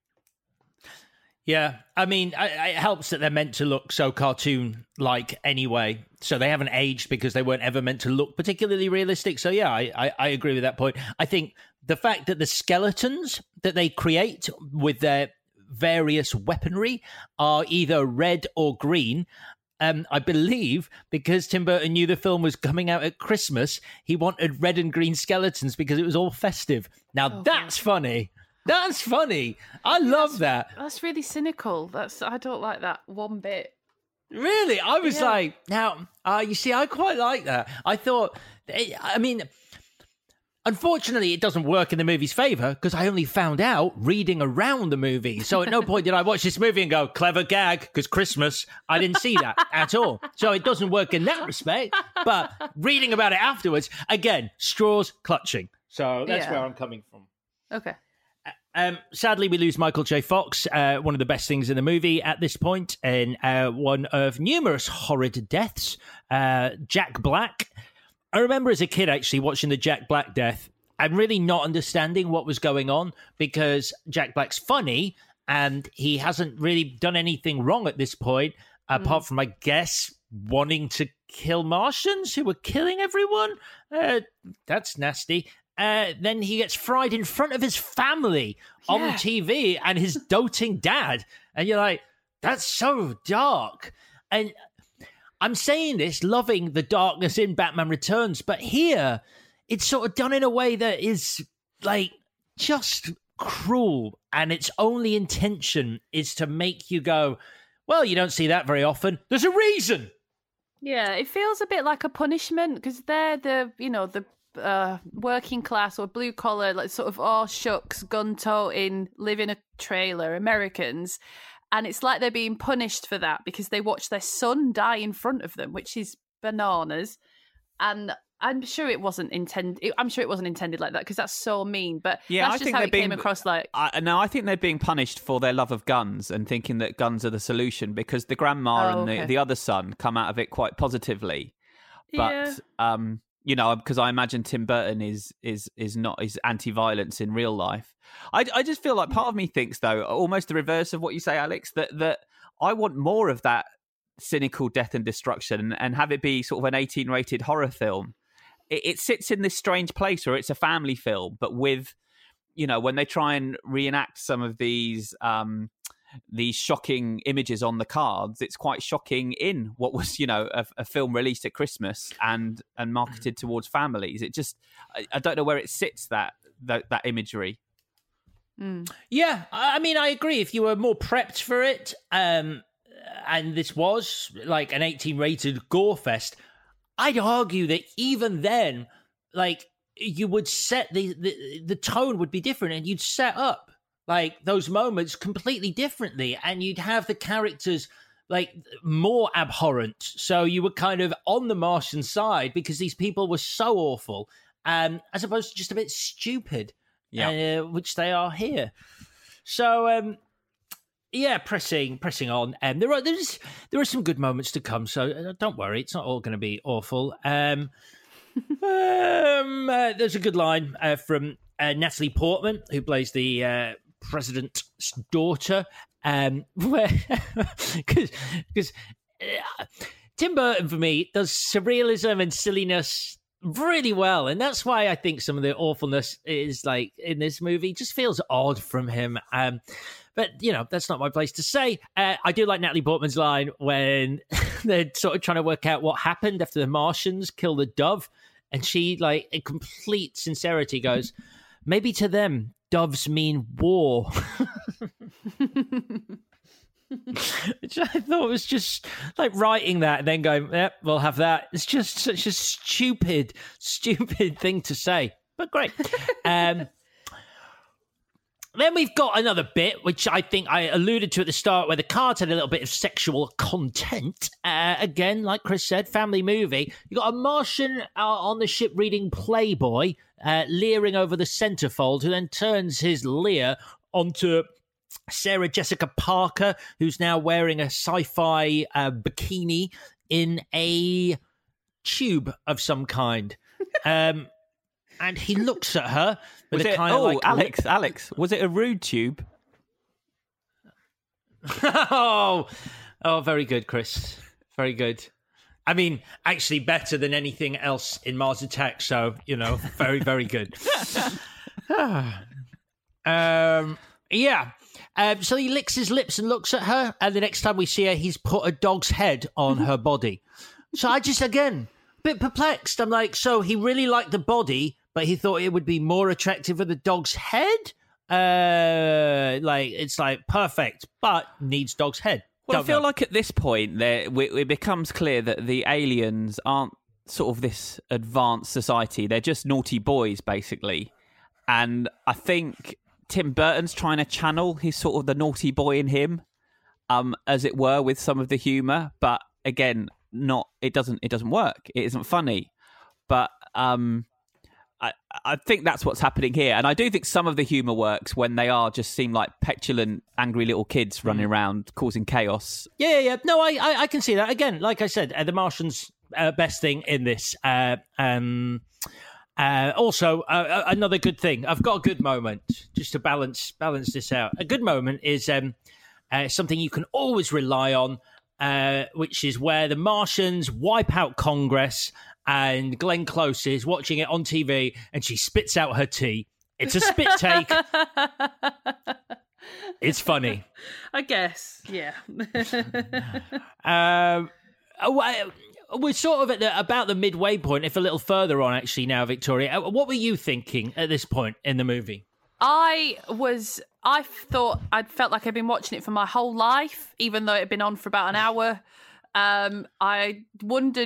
Yeah, I mean, it helps that they're meant to look so cartoon-like anyway. So they haven't aged because they weren't ever meant to look particularly realistic. So yeah, I, I, I agree with that point. I think the fact that the skeletons that they create with their various weaponry are either red or green. Um, I believe because Tim Burton knew the film was coming out at Christmas, he wanted red and green skeletons because it was all festive. Now oh, that's God. funny. That's funny. I love that's, that. That's really cynical. That's I don't like that one bit. Really? I was yeah. like, now, uh, you see, I quite like that. I thought, I mean, unfortunately, it doesn't work in the movie's favour because I only found out reading around the movie. So at no point did I watch this movie and go, clever gag, because Christmas. I didn't see that at all. So it doesn't work in that respect. But reading about it afterwards, again, straws clutching. So that's yeah. where I'm coming from. Okay. Um, sadly, we lose Michael J. Fox, uh, one of the best things in the movie at this point, and uh, one of numerous horrid deaths. Uh, Jack Black. I remember as a kid actually watching the Jack Black death and really not understanding what was going on because Jack Black's funny and he hasn't really done anything wrong at this point, mm. apart from, I guess, wanting to kill Martians who were killing everyone. Uh, that's nasty. Uh, then he gets fried in front of his family yeah. on T V and his doting dad. And you're like, that's so dark. And I'm saying this, loving the darkness in Batman Returns, but here it's sort of done in a way that is like just cruel. And its only intention is to make you go, well, you don't see that very often. There's a reason. Yeah, it feels a bit like a punishment because they're the, you know, the uh, working class or blue collar, like sort of, oh, shucks, gun toting, live in a trailer Americans. And it's like they're being punished for that because they watched their son die in front of them, which is bananas. And I'm sure it wasn't intended. I'm sure it wasn't intended like that because that's so mean. But yeah, that's I just think how they're it being, came across. Like, I, no, I think they're being punished for their love of guns and thinking that guns are the solution because the grandma Oh, and okay. the, the other son come out of it quite positively. But Yeah. um, you know, because I imagine Tim Burton is is is not is anti-violence in real life. I, I just feel like part of me thinks, though, almost the reverse of what you say, Alex, that that I want more of that cynical death and destruction and, and have it be sort of an eighteen-rated horror film. It, it sits in this strange place where it's a family film, but with, you know, when they try and reenact some of these um, these shocking images on the cards, it's quite shocking in what was, you know, a, a film released at Christmas and and marketed towards families. It just, I, I don't know where it sits, that that, that imagery. Mm. Yeah, I I mean, I agree. If you were more prepped for it, um, and this was like an eighteen-rated gore fest, I'd argue that even then, like, you would set the, the the tone would be different, and you'd set up like those moments completely differently, and you'd have the characters like more abhorrent. So you were kind of on the Martian side because these people were so awful, um, as opposed to just a bit stupid. Yeah. Uh, which they are here. So, um, yeah, pressing pressing on. Um, there are there's there are some good moments to come. So uh, don't worry, it's not all going to be awful. Um, um, uh, there's a good line uh, from uh, Natalie Portman, who plays the uh, president's daughter. Um, where because because uh, Tim Burton for me does surrealism and silliness really well, and that's why I think some of the awfulness is like in this movie just feels odd from him. Um, but you know, that's not my place to say. Uh, I do like Natalie Portman's line when they're sort of trying to work out what happened after the Martians killed the dove, and she, like, in complete sincerity, goes, "Maybe to them, doves mean war." Which I thought was just like writing that and then going, yep, we'll have that. It's just such a stupid, stupid thing to say, but great. um, then we've got another bit, which I think I alluded to at the start, where the cards had a little bit of sexual content. Uh, again, like Chris said, family movie. You got a Martian uh, on the ship reading Playboy, uh, leering over the centerfold, who then turns his leer onto Sarah Jessica Parker, who's now wearing a sci-fi uh, bikini in a tube of some kind. Um, and he looks at her with Was a it, kind oh, of like... Alex, Alex, was it a rude tube? oh, oh, very good, Chris. Very good. I mean, actually better than anything else in Mars Attack, so, you know, very, very good. um, yeah. Um, so he licks his lips and looks at her, and the next time we see her, he's put a dog's head on her body. So I just, again, a bit perplexed. I'm like, so he really liked the body, but he thought it would be more attractive with the dog's head? Uh, like, it's like, perfect, but needs dog's head. Well, Don't I feel know. like at this point, there it becomes clear that the aliens aren't sort of this advanced society. They're just naughty boys, basically. And I think Tim Burton's trying to channel his sort of the naughty boy in him, um, as it were, with some of the humour. But again, not it doesn't it doesn't work. It isn't funny. But um, I I think that's what's happening here, and I do think some of the humour works when they are just seem like petulant, angry little kids running mm. around causing chaos. Yeah, yeah, yeah. No, I, I, I can see that. Again, like I said, uh, the Martians' uh, best thing in this. Uh, um, uh, also, uh, another good thing. I've got a good moment just to balance balance this out. A good moment is um, uh, something you can always rely on, uh, which is where the Martians wipe out Congress, and Glenn Close is watching it on T V, and she spits out her tea. It's a spit take. It's funny. I guess, yeah. um, we're sort of at the, about the midway point, if a little further on, actually, now, Victoria. What were you thinking at this point in the movie? I was, I thought, I'd felt like I'd been watching it for my whole life, even though it had been on for about an hour. Um, I wondered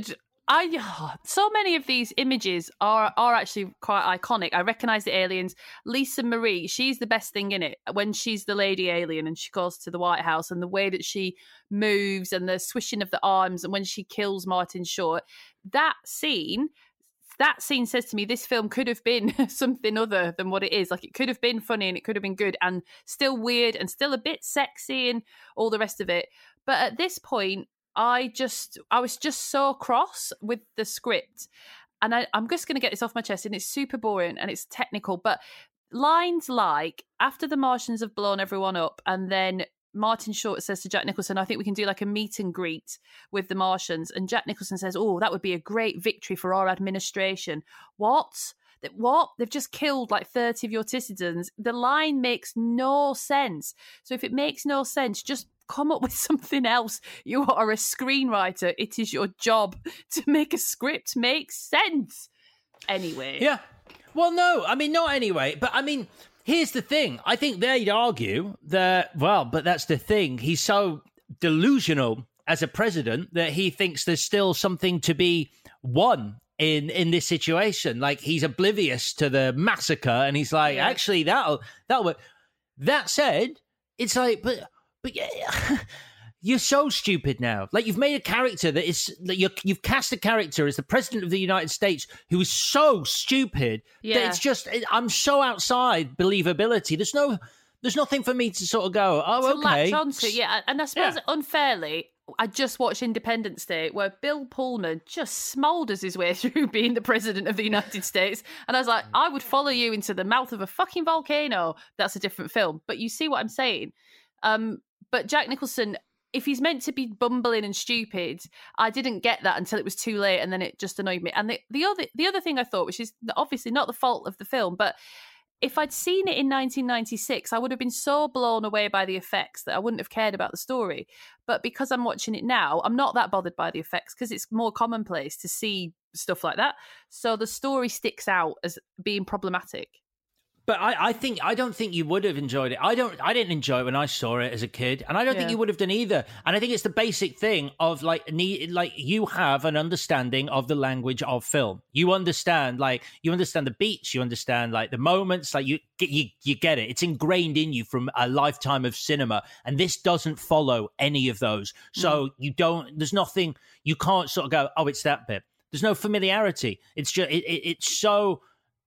I oh, so many of these images are are actually quite iconic. I recognise the aliens. Lisa Marie, she's the best thing in it when she's the lady alien and she goes to the White House, and the way that she moves and the swishing of the arms, and when she kills Martin Short, that scene. That scene says to me, this film could have been something other than what it is. Like, it could have been funny and it could have been good and still weird and still a bit sexy and all the rest of it. But at this point, I just, I was just so cross with the script. And I, I'm just going to get this off my chest, and it's super boring and it's technical. But lines like, after the Martians have blown everyone up, and then Martin Short says to Jack Nicholson, I think we can do like a meet and greet with the Martians. And Jack Nicholson says, oh, that would be a great victory for our administration. What? What? They've just killed like thirty of your citizens. The line makes no sense. So if it makes no sense, just come up with something else. You are a screenwriter. It is your job to make a script make sense. Anyway. Yeah. Well, no, I mean, not anyway. But I mean... Here's the thing. I think they'd argue that, well, but that's the thing. He's so delusional as a president that he thinks there's still something to be won in, in this situation. Like, he's oblivious to the massacre, and he's like, yeah. actually, that'll, that'll work. That said, it's like, but, but yeah, you're so stupid now. Like, you've made a character that is, that you're, you've cast a character as the president of the United States who is so stupid yeah. that it's just, I'm so outside believability. There's no, there's nothing for me to sort of go, oh, to okay. latch onto, yeah. And I suppose Yeah. unfairly, I just watched Independence Day, where Bill Pullman just smoulders his way through being the president of the United States. And I was like, I would follow you into the mouth of a fucking volcano. That's a different film. But you see what I'm saying? Um, but Jack Nicholson... If he's meant to be bumbling and stupid, I didn't get that until it was too late, and then it just annoyed me. And the, the other the other thing I thought, which is obviously not the fault of the film, but if I'd seen it in nineteen ninety-six, I would have been so blown away by the effects that I wouldn't have cared about the story. But because I'm watching it now, I'm not that bothered by the effects because it's more commonplace to see stuff like that. So the story sticks out as being problematic. But I, I think I don't think you would have enjoyed it. I don't. I didn't enjoy it when I saw it as a kid, and I don't Yeah. think you would have done either. And I think it's the basic thing of like need, like you have an understanding of the language of film. You understand, like you understand the beats, you understand like the moments, like you get you you get it. It's ingrained in you from a lifetime of cinema, and this doesn't follow any of those. So mm. you don't. There's nothing. You can't sort of go, oh, it's that bit. There's no familiarity. It's just it, it, it's so.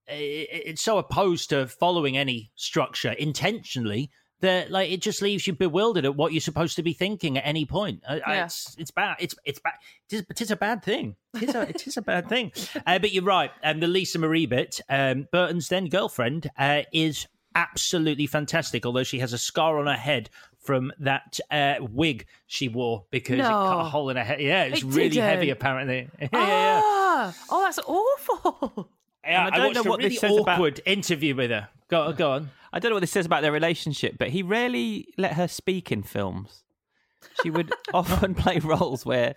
It's so opposed to following any structure intentionally that like it just leaves you bewildered at what you're supposed to be thinking at any point. Yeah. It's it's bad. It's it's bad. It is, it is a bad thing. It is a, it is a bad thing. Uh, but you're right. Um, the Lisa Marie bit, um, Burton's then girlfriend, uh, is absolutely fantastic. Although she has a scar on her head from that uh, wig she wore because No. it cut a hole in her head. Yeah, it's It really didn't. heavy apparently. yeah, yeah, yeah. Ah, oh, that's awful. Yeah, And I I, don't watched know a what really this says about- awkward interview with her. Go, go on. I don't know what this says about their relationship, but he rarely let her speak in films. She would often play roles where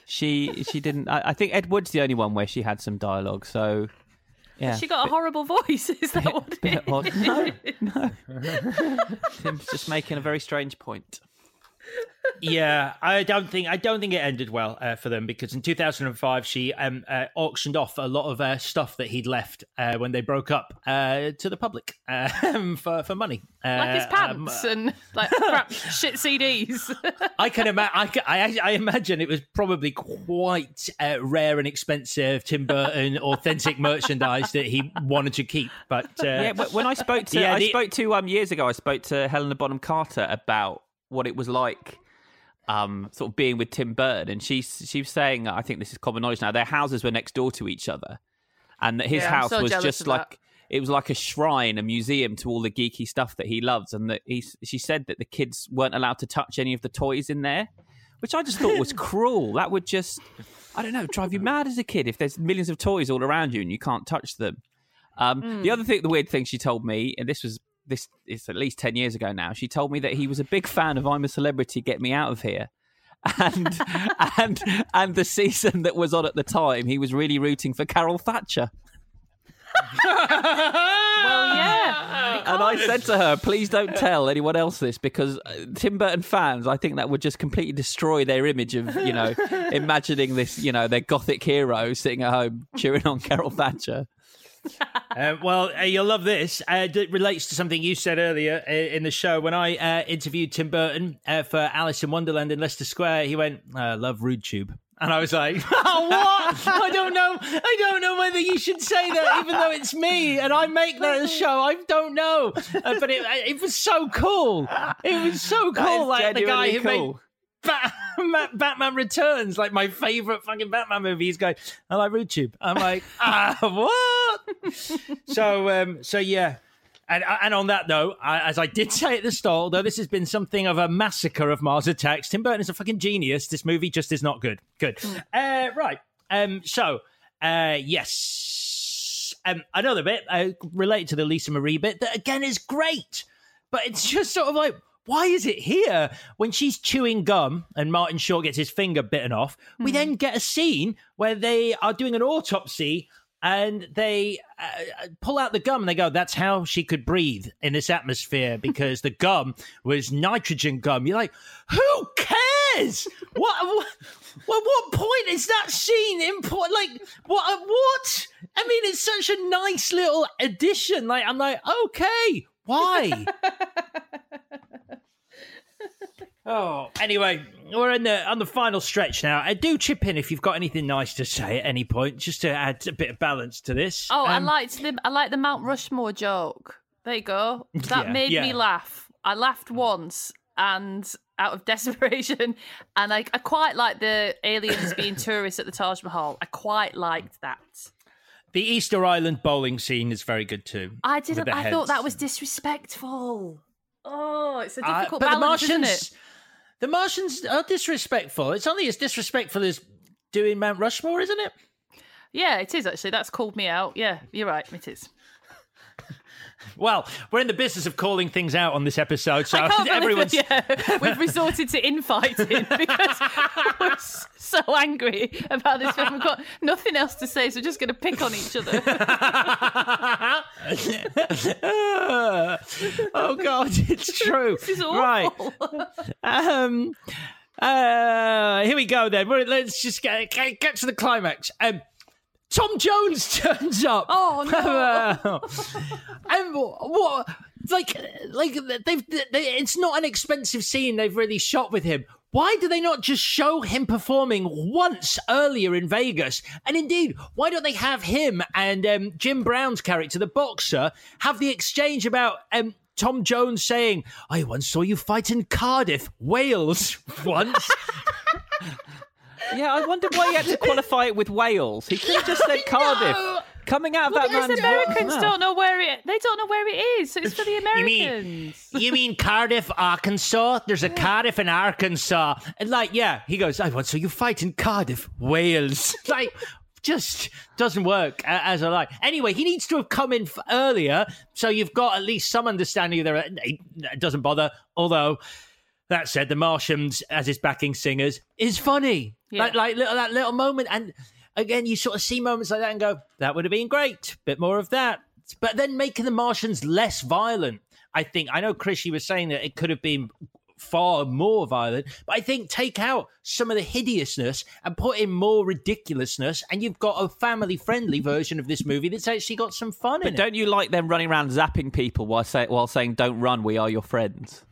she she didn't. I, I think Ed Wood's the only one where she had some dialogue. So yeah, She got a horrible voice. Is that what it bit odd. is? No, no. Tim's just making a very strange point. Yeah, I don't think I don't think it ended well uh, for them because in two thousand five she um, uh, auctioned off a lot of uh, stuff that he'd left uh, when they broke up uh, to the public uh, for for money, uh, Like his um, pants and like crap shit C Ds. I can imagine. I, ca- I, I imagine it was probably quite uh, rare and expensive Tim Burton authentic merchandise that he wanted to keep. But uh, Yeah, but when I spoke to Yeah, I the- spoke to um years ago, I spoke to Helena Bonham Carter about what it was like, um, sort of being with Tim Burton, and she she was saying, I think this is common knowledge now, their houses were next door to each other, and that his Yeah, I'm house so was jealous just of like that. it was like a shrine, a museum to all the geeky stuff that he loves, and that he she said that the kids weren't allowed to touch any of the toys in there, which I just thought was cruel. That would just, I don't know, drive you mad as a kid if there's millions of toys all around you and you can't touch them. Um, Mm. The other thing, the weird thing she told me, and this was this is at least ten years ago now, she told me that he was a big fan of I'm a Celebrity, Get Me Out of Here. And and and the season that was on at the time, he was really rooting for Carol Thatcher. Well, yeah. And I said to her, please don't tell anyone else this, because Tim Burton fans, I think that would just completely destroy their image of, you know, imagining this, you know, their gothic hero sitting at home cheering on Carol Thatcher. uh, well, uh, you'll love this. Uh, it relates to something you said earlier uh, in the show. When I uh, interviewed Tim Burton uh, for Alice in Wonderland in Leicester Square, he went, I love RudeTube. And I was like, oh, what? I don't know. I don't know whether you should say that, even though it's me and I make that show. I don't know. Uh, but it it was so cool. It was so cool. Like the guy who cool. made Batman, Batman Returns, like my favourite fucking Batman movie. He's going, I like RudeTube. I'm like, ah, what? So, um, so yeah. And, and on that note, I, as I did say at the start, although this has been something of a massacre of Mars Attacks, Tim Burton is a fucking genius. This movie just is not good. Good. Mm. Uh, right. Um, so, uh, yes. Um, another bit uh, related to the Lisa Marie bit that, again, is great. But it's just sort of like, why is it here? When she's chewing gum and Martin Short gets his finger bitten off, mm. we then get a scene where they are doing an autopsy and they uh, pull out the gum and they go, that's how she could breathe in this atmosphere because the gum was nitrogen gum. You're like, who cares? What, what, what, what point is that scene important? Like, what, what? I mean, it's such a nice little addition. Like, I'm like, okay, why? Oh, anyway, we're in the on the final stretch now. I do chip in if you've got anything nice to say at any point, just to add a bit of balance to this. Oh, um, I liked the I like the Mount Rushmore joke. There you go. That yeah, made yeah. me laugh. I laughed once, and out of desperation, and I, I quite like the aliens being tourists at the Taj Mahal. I quite liked that. The Easter Island bowling scene is very good too. I didn't. I heads. thought that was disrespectful. Oh, it's a difficult uh, but balance, the isn't Martians, it? The Martians are disrespectful. It's only as disrespectful as doing Mount Rushmore, isn't it? Yeah, it is actually. That's called me out. Yeah, you're right. It is. Well, we're in the business of calling things out on this episode, so I can't everyone's. Believe, yeah, we've resorted to infighting because we're so angry about this film. We've got nothing else to say, so we're just going to pick on each other. Oh God, it's true. This is awful. Right. Um. Uh. Here we go. Then we're, let's just get get to the climax. Um. Tom Jones turns up. Oh no! And what? Like, like they've. They, it's not an expensive scene they've really shot with him. Why do they not just show him performing once earlier in Vegas? And indeed, why don't they have him and um, Jim Brown's character, the boxer, have the exchange about um, Tom Jones saying, "I once saw you fight in Cardiff, Wales, once." Yeah, I wonder why he had to qualify it with Wales. He could have just said Cardiff. Coming out of well, that man's Americans mouth. don't know where it. They don't know where it is, so it's for the Americans. You mean, you mean Cardiff, Arkansas? There's a Cardiff in Arkansas, and like, yeah, he goes, "I want so you fight in Cardiff, Wales." Like, just doesn't work as I like. Anyway, he needs to have come in earlier, so you've got at least some understanding of their. It doesn't bother, although. That said, the Martians, as his backing singers, is funny. Yeah. Like, like little, that little moment. And again, you sort of see moments like that and go, that would have been great. Bit more of that. But then making the Martians less violent, I think. I know, Chris, you were saying that it could have been far more violent. But I think take out some of the hideousness and put in more ridiculousness. And you've got a family-friendly version of this movie that's actually got some fun but in it. But don't you like them running around zapping people while, say, while saying, "Don't run, we are your friends"?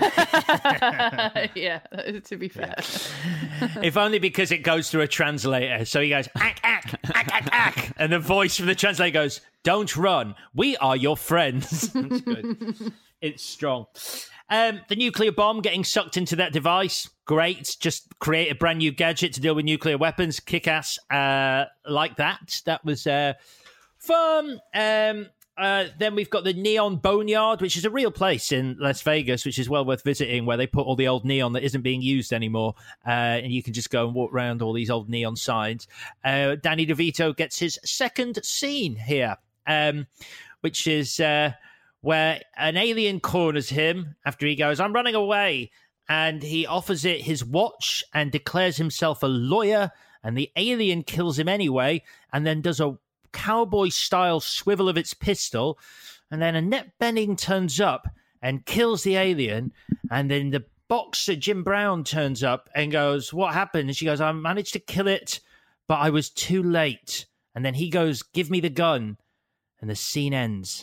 Yeah, to be fair. If only because it goes through a translator. So he goes, ack, ack, ack, ack, ack. And the voice from the translator goes, "Don't run. We are your friends." That's good. It's strong. Um, the nuclear bomb getting sucked into that device. Great. Just create a brand new gadget to deal with nuclear weapons. Kick-ass. Uh, like that. That was uh, fun. Um... Uh, then we've got the Neon Boneyard, which is a real place in Las Vegas, which is well worth visiting, where they put all the old neon that isn't being used anymore. Uh, and you can just go and walk around all these old neon signs. Uh, Danny DeVito gets his second scene here, um, which is uh, where an alien corners him after he goes, "I'm running away." And he offers it his watch and declares himself a lawyer. And the alien kills him anyway, and then does a cowboy-style swivel of its pistol, and then Annette Bening turns up and kills the alien, and then the boxer Jim Brown turns up and goes, "What happened?" And she goes, "I managed to kill it, but I was too late." And then he goes, "Give me the gun." And the scene ends.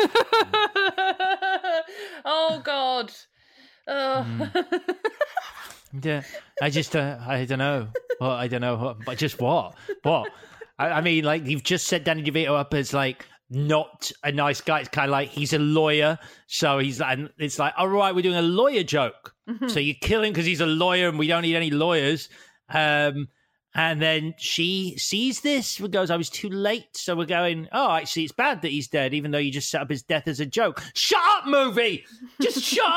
Oh, God. Oh. Mm. Yeah, I just, uh, I don't know. Well, I don't know. What, but just what? What? I, I mean, like, you've just set Danny DeVito up as, like, not a nice guy. It's kind of like he's a lawyer. So he's like, it's like, all right, we're doing a lawyer joke. Mm-hmm. So you kill him because he's a lawyer and we don't need any lawyers. Um, and then she sees this and goes, "I was too late." So we're going, "Oh, actually, it's bad that he's dead, even though you just set up his death as a joke." Shut up, movie! Just shut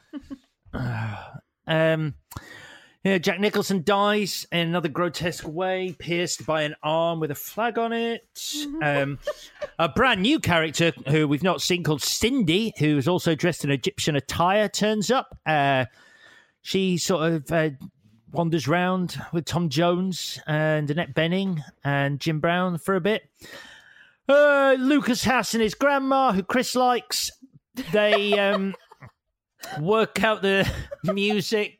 up! um, yeah, Jack Nicholson dies in another grotesque way, pierced by an arm with a flag on it. Um, a brand new character who we've not seen called Cindy, who is also dressed in Egyptian attire, turns up. Uh, she sort of uh, wanders around with Tom Jones and Annette Bening and Jim Brown for a bit. Uh, Lucas Haas and his grandma, who Chris likes, they um, work out the music.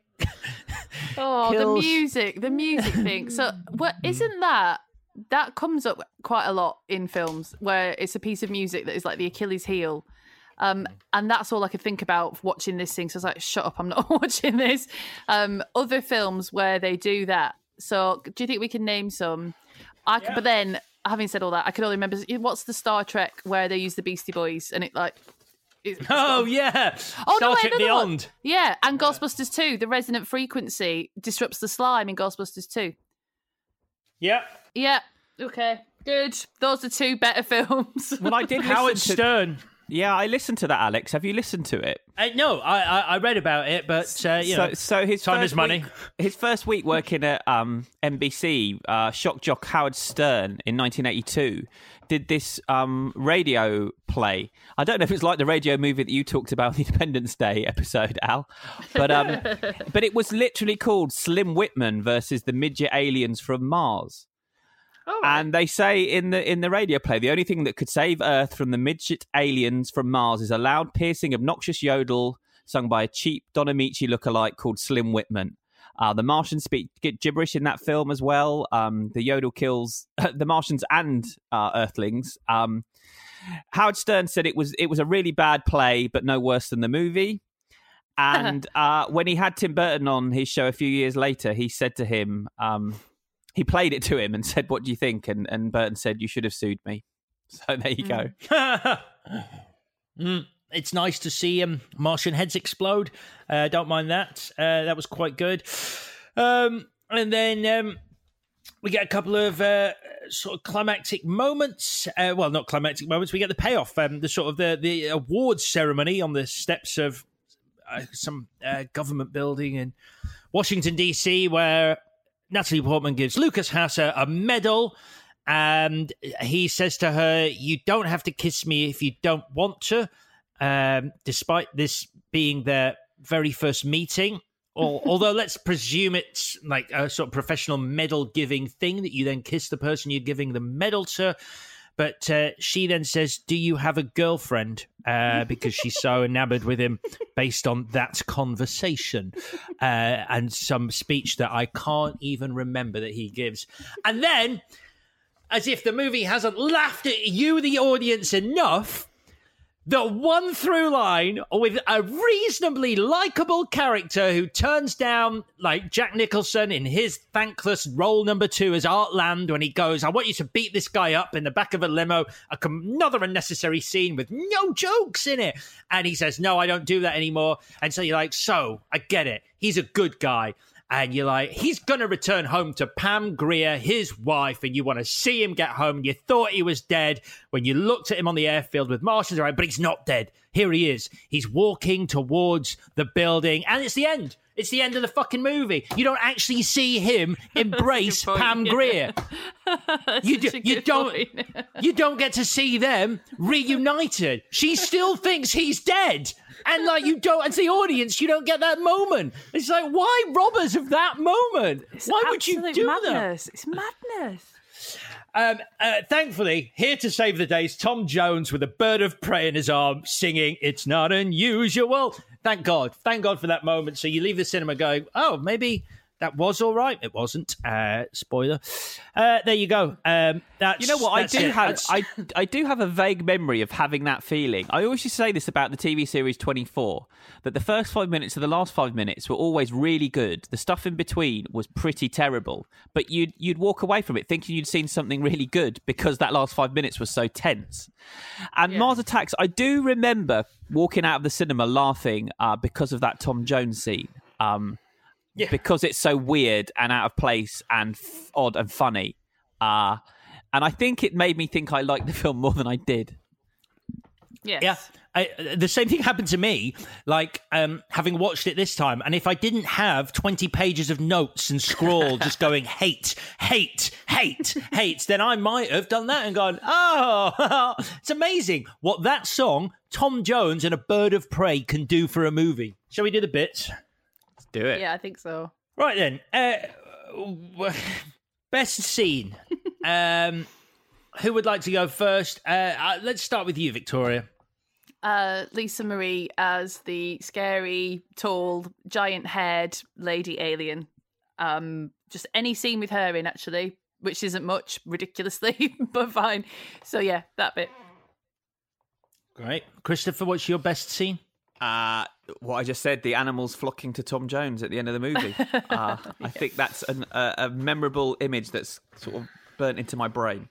Oh, Kills. the music, the music thing. So, what isn't that? That comes up quite a lot in films where it's a piece of music that is like the Achilles heel. Um, and that's all I could think about watching this thing. So I was like, shut up, I'm not watching this. Um, other films where they do that. So do you think we can name some? I, yeah. But then, having said all that, I can only remember, what's the Star Trek where they use the Beastie Boys and it like... It's, it's oh, got... yeah. Oh, Star no, wait, Trek Beyond. One. Yeah, and Ghostbusters two, the resonant frequency disrupts the slime in Ghostbusters two. Yeah. Yeah, okay, good. Those are two better films. Well, I did Howard listen to... Stern. Yeah, I listened to that, Alex. Have you listened to it? Uh, no, I, I I read about it, but uh, you so, know, so his time first is money. Week, his first week working at um, N B C, uh, shock jock Howard Stern in nineteen eighty-two did this um, radio play. I don't know if it's like the radio movie that you talked about on the Independence Day episode, Al, but um, but it was literally called Slim Whitman versus the Midget Aliens from Mars. Oh, right. And they say in the in the radio play, the only thing that could save Earth from the midget aliens from Mars is a loud, piercing, obnoxious yodel sung by a cheap Don Amici lookalike called Slim Whitman. Uh, the Martians speak get gibberish in that film as well. Um, the yodel kills the Martians and uh, Earthlings. Um, Howard Stern said it was it was a really bad play, but no worse than the movie. And uh, when he had Tim Burton on his show a few years later, he said to him. Um, He played it to him and said, "What do you think?" And, and Burton said, "You should have sued me." So there you go. mm, it's nice to see um, Martian heads explode. Uh, don't mind that. Uh, that was quite good. Um, and then um, we get a couple of uh, sort of climactic moments. Uh, well, not climactic moments. We get the payoff. Um, the sort of the, the awards ceremony on the steps of uh, some uh, government building in Washington, D C, where Natalie Portman gives Lucas Haas a medal, and he says to her, "You don't have to kiss me if you don't want to," um, despite this being their very first meeting. Or, although let's presume it's like a sort of professional medal-giving thing that you then kiss the person you're giving the medal to. But uh, she then says, "Do you have a girlfriend?" Uh, because she's so enamored with him based on that conversation uh, and some speech that I can't even remember that he gives. And then, as if the movie hasn't laughed at you, the audience, enough, the one through line with a reasonably likable character who turns down, like Jack Nicholson in his thankless role number two as Art Land when he goes, "I want you to beat this guy up in the back of a limo." A, another unnecessary scene with no jokes in it. And he says, "No, I don't do that anymore." And so you're like, so, I get it. He's a good guy. And you're like, he's going to return home to Pam Grier, his wife, and you want to see him get home. And you thought he was dead when you looked at him on the airfield with Martians, right? But he's not dead. Here he is. He's walking towards the building, and it's the end. It's the end of the fucking movie. You don't actually see him embrace Pam Grier. You, do, you don't. You don't get to see them reunited. She still thinks he's dead. And like you don't, as the audience, you don't get that moment. It's like, why rob us of that moment? It's why would you do madness. that? It's madness. Um, uh, thankfully, here to save the day is Tom Jones with a bird of prey in his arm, singing "It's Not Unusual." Thank God, thank God for that moment. So you leave the cinema going, "Oh, maybe that was all right." It wasn't. Uh, spoiler. Uh, there you go. Um, that's, you know what? I that's do it. have. That's- I I do have a vague memory of having that feeling. I always used to say this about the T V series twenty-four, that the first five minutes of the last five minutes were always really good. The stuff in between was pretty terrible, but you'd you'd walk away from it thinking you'd seen something really good because that last five minutes was so tense. And Yeah. Mars Attacks, I do remember walking out of the cinema laughing uh, because of that Tom Jones scene. Um, Yeah. Because it's so weird and out of place and f- odd and funny. Uh, and I think it made me think I liked the film more than I did. Yes. Yeah. I, the same thing happened to me, like um, having watched it this time. And if I didn't have twenty pages of notes and scrawl just going hate, hate, hate, hate, then I might have done that and gone, oh, it's amazing what that song, Tom Jones and a bird of prey can do for a movie. Shall we do the bits? Do it. Yeah, I think so. Right then, uh, best scene. um, who would like to go first? Uh, uh, let's start with you, Victoria. Uh, Lisa Marie as the scary, tall, giant-haired lady alien. Um, just any scene with her in, actually, which isn't much, ridiculously, but fine. So yeah, that bit. Great, Christopher. What's your best scene? Uh, what I just said, the animals flocking to Tom Jones at the end of the movie. Uh, I think that's an, uh, a memorable image that's sort of burnt into my brain.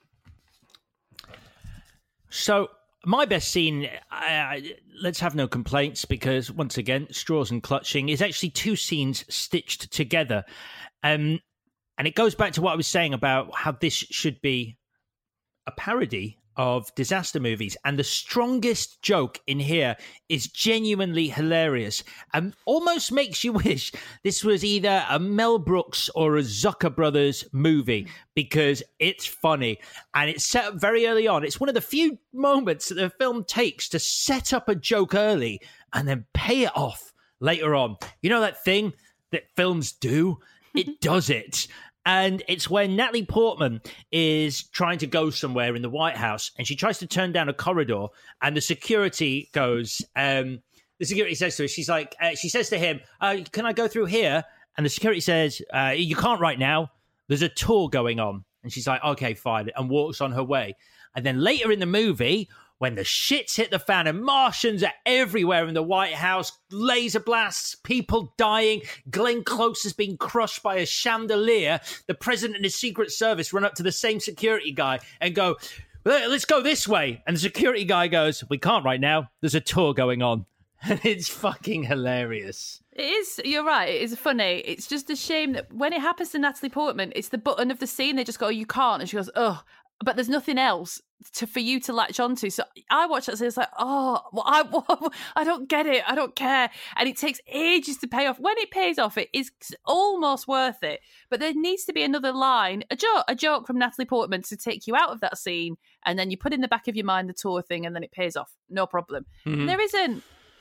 So, my best scene, uh, let's have no complaints, because once again, straws and clutching is actually two scenes stitched together. Um, and it goes back to what I was saying about how this should be a parody of disaster movies. And the strongest joke in here is genuinely hilarious and almost makes you wish this was either a Mel Brooks or a Zucker Brothers movie, because it's funny and it's set up very early on. It's one of the few moments that the film takes to set up a joke early and then pay it off later on. You know that thing that films do? It does it. And it's when Natalie Portman is trying to go somewhere in the White House and she tries to turn down a corridor and the security goes, um, the security says to her, she's like, uh, she says to him, uh, can I go through here? And the security says, uh, you can't right now. There's a tour going on. And she's like, okay, fine, and walks on her way. And then later in the movie, when the shits hit the fan and Martians are everywhere in the White House, laser blasts, people dying, Glenn Close is being crushed by a chandelier, the president and his Secret Service run up to the same security guy and go, let's go this way. And the security guy goes, we can't right now. There's a tour going on. And it's fucking hilarious. It is, you're right, it is funny. It's just a shame that when it happens to Natalie Portman, it's the button of the scene. They just go, oh, you can't. And she goes, oh, but there's nothing else to for you to latch onto. So I watch that and it's like, oh, well, I, I don't get it. I don't care. And it takes ages to pay off. When it pays off, it is almost worth it. But there needs to be another line, a joke, a joke from Natalie Portman to take you out of that scene. And then you put in the back of your mind the tour thing and then it pays off. No problem. Mm-hmm. And there isn't.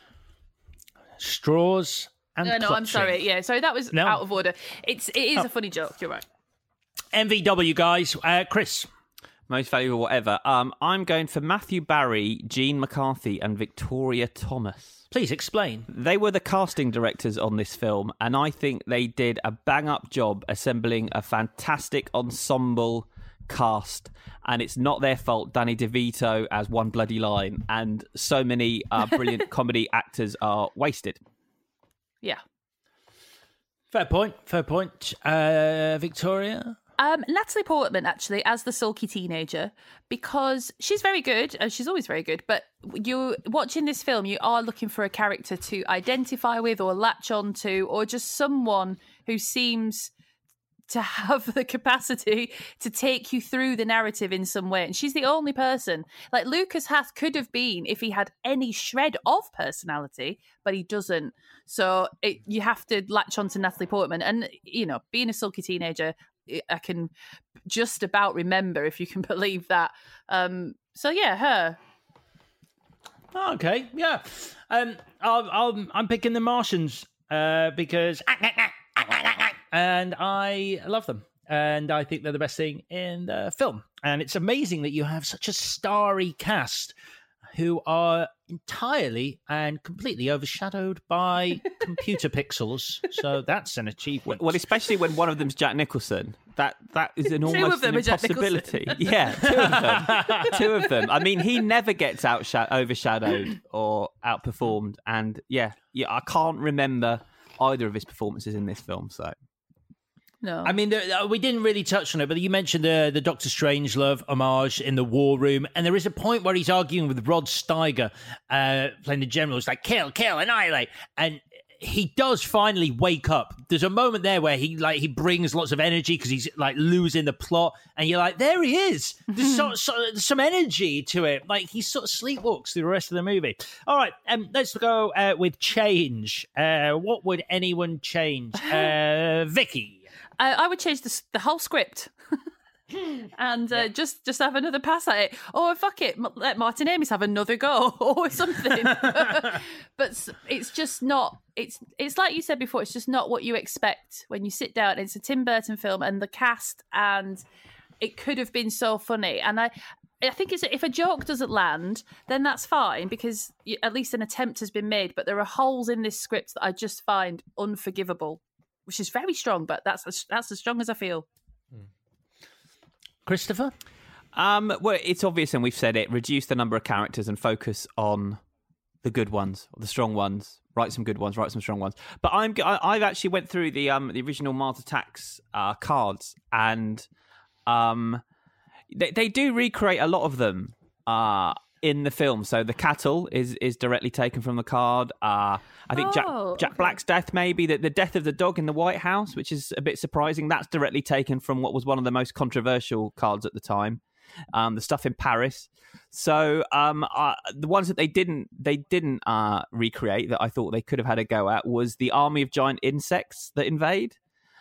Straws and No, no, clutching. I'm sorry. Yeah, sorry, that was No. out of order. It's it is Oh. a funny joke. You're right. M V W, guys. Uh, Chris. Most valuable, whatever. Um, I'm going for Matthew Barry, Gene McCarthy, and Victoria Thomas. Please explain. They were the casting directors on this film, and I think they did a bang-up job assembling a fantastic ensemble cast. And it's not their fault Danny DeVito as one bloody line, and so many uh, brilliant comedy actors are wasted. Yeah. Fair point. Fair point. Uh, Victoria? Um, Natalie Portman, actually, as the sulky teenager, because she's very good, and she's always very good, but you're watching this film, you are looking for a character to identify with or latch on to, or just someone who seems to have the capacity to take you through the narrative in some way. And she's the only person. Like, Lucas Hath could have been if he had any shred of personality, but he doesn't. So it, you have to latch on to Natalie Portman. And, you know, being a sulky teenager, I can just about remember, if you can believe that. Um, so yeah, her. Okay, yeah. Um, I'll, I'll, I'm picking the Martians uh, because, and I love them. and I think they're the best thing in the film. And it's amazing that you have such a starry cast who are entirely and completely overshadowed by computer pixels. So that's an achievement. Well, especially when one of them's Jack Nicholson. That that is an Two almost of them an are Jack impossibility. Yeah, two of them. two of them. I mean, he never gets outsha- overshadowed or outperformed. And yeah, yeah, I can't remember either of his performances in this film. So. No. I mean, there, we didn't really touch on it, but you mentioned the, the Doctor Strangelove homage in the War Room, and there is a point where he's arguing with Rod Steiger, uh, playing the general. It's like, kill, kill, annihilate. And he does finally wake up. There's a moment there where he like he brings lots of energy because he's like losing the plot, and you're like, there he is. There's so, so, some energy to it. Like he sort of sleepwalks through the rest of the movie. All right, um, let's go uh, with change. Uh, what would anyone change? Uh, Vicky. Uh, I would change the, the whole script and uh, yeah. just just have another pass at it. Or fuck it, let Martin Amis have another go or something. But it's just not. It's it's like you said before. It's just not what you expect when you sit down. It's a Tim Burton film, and the cast, and it could have been so funny. And I. I think it's if a joke doesn't land, then that's fine because at least an attempt has been made. But there are holes in this script that I just find unforgivable. Which is very strong, but that's as, that's as strong as I feel. Christopher? Um, well, it's obvious, and we've said it, reduce the number of characters and focus on the good ones, or the strong ones. Write some good ones, write some strong ones. But I'm, I, I've actually went through the um, the original Mars Attacks uh, cards, and um, they, they do recreate a lot of them uh, in the film. So the cattle is is directly taken from the card. Uh, I think oh, Jack Jack okay. Black's death, maybe the, the death of the dog in the White House, which is a bit surprising. That's directly taken from what was one of the most controversial cards at the time. Um, the stuff in Paris. So um, uh, the ones that they didn't they didn't uh, recreate that I thought they could have had a go at was the army of giant insects that invade.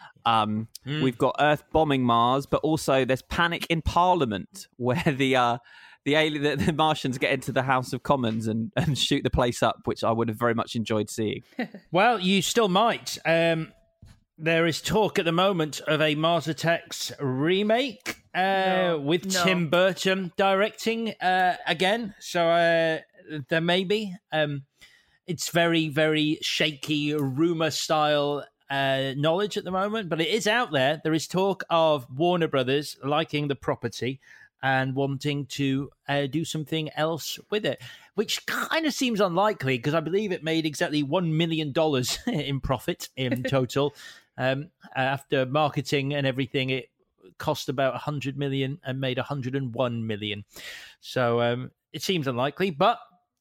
Um, mm. We've got Earth bombing Mars, but also there's panic in Parliament where the uh, the, alien, the the Martians get into the House of Commons and, and shoot the place up, which I would have very much enjoyed seeing. Well, you still might. Um, there is talk at the moment of a Mars Attacks remake uh, no, with no. Tim Burton directing uh, again. So uh, there may be. Um, it's very, very shaky rumor style uh, knowledge at the moment, but it is out there. There is talk of Warner Brothers liking the property and wanting to uh, do something else with it, which kind of seems unlikely because I believe it made exactly one million dollars in profit in total. um, after marketing and everything, it cost about one hundred million dollars and made one hundred one million dollars. So um, it seems unlikely, but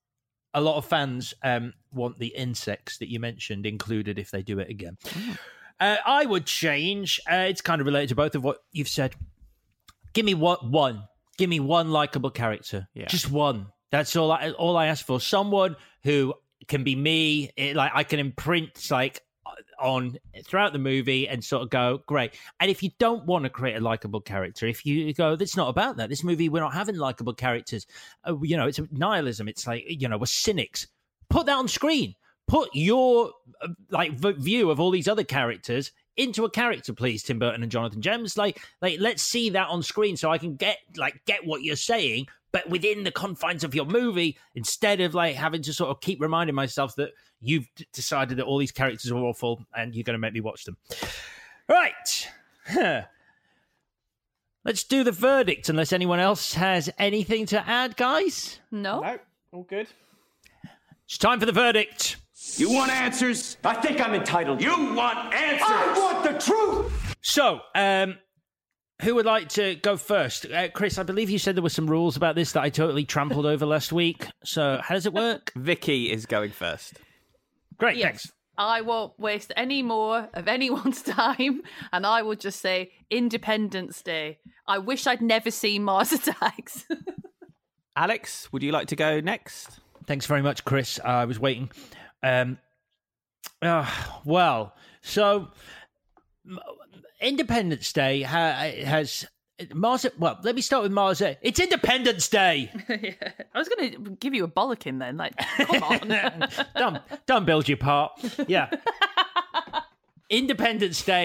a lot of fans um, want the insects that you mentioned included if they do it again. Mm. Uh, I would change. Uh, it's kind of related to both of what you've said. Give me what one. Give me one likable character. Yeah. Just one. That's all I all I ask for. Someone who can be me. It, like I can imprint like on throughout the movie and sort of go great. And if you don't want to create a likable character, if you go, it's not about that. This movie, we're not having likable characters. Uh, you know, it's nihilism. It's like, you know, we're cynics. Put that on screen. Put your uh, like v- view of all these other characters into a character, please, Tim Burton and Jonathan Gems. Like, like, let's see that on screen so I can get like get what you're saying, but within the confines of your movie, instead of like having to sort of keep reminding myself that you've d- decided that all these characters are awful and you're going to make me watch them. Right. Let's do the verdict, unless anyone else has anything to add, guys. No. No, all good. It's time for the verdict. You want answers? I think I'm entitled. You want answers? I want the truth! So, um, who would like to go first? Uh, Chris, I believe you said there were some rules about this that I totally trampled over last week. So, how does it work? Vicky is going first. Great, yes. thanks. I won't waste any more of anyone's time, and I will just say Independence Day. I wish I'd never seen Mars Attacks. Alex, would you like to go next? Thanks very much, Chris. Uh, I was waiting. Um, uh, well, so Independence Day ha- has Mars. Well, let me start with Mars. It's Independence Day. Yeah. I was going to give you a bollocking then. Like, come on, don't don't build your part. Yeah, Independence Day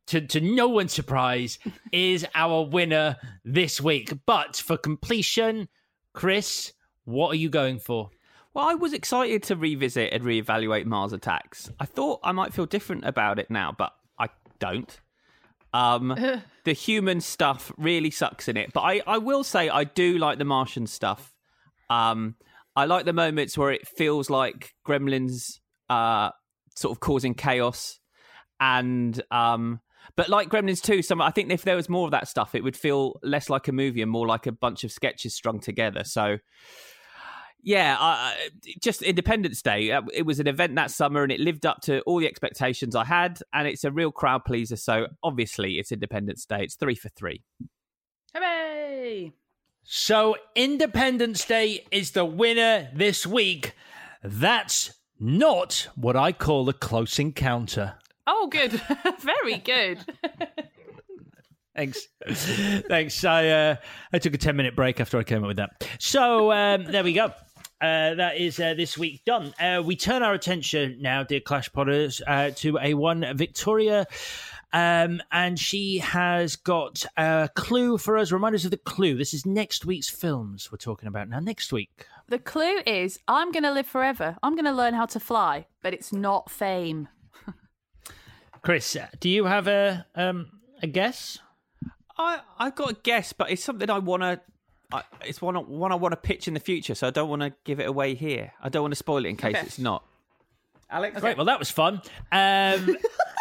to, to no one's surprise, is our winner this week. But for completion, Chris, what are you going for? Well, I was excited to revisit and reevaluate Mars Attacks. I thought I might feel different about it now, but I don't. Um, the human stuff really sucks in it. But I, I will say I do like the Martian stuff. Um, I like the moments where it feels like Gremlins uh, sort of causing chaos. And um, but like Gremlins two, some I think if there was more of that stuff, it would feel less like a movie and more like a bunch of sketches strung together. So... Yeah, uh, just Independence Day. It was an event that summer and it lived up to all the expectations I had. And it's a real crowd pleaser. So obviously it's Independence Day. It's three for three. Hooray! So Independence Day is the winner this week. That's not what I call a close encounter. Oh, good. Very good. Thanks. Thanks. I uh, I took a ten-minute break after I came up with that. So um, there we go. Uh, that is uh, this week done. Uh, we turn our attention now, dear Clash Podders, uh, to a one Victoria. Um, and she has got a clue for us. Remind us of the clue. This is next week's films we're talking about now. Next week. The clue is I'm going to live forever. I'm going to learn how to fly, but it's not fame. Chris, do you have a um, a guess? I I've got a guess, but it's something I want to. It's one one I want to pitch in the future, so I don't want to give it away here. I don't want to spoil it in case okay. it's not. Alex, okay. Great. Well, that was fun. Um,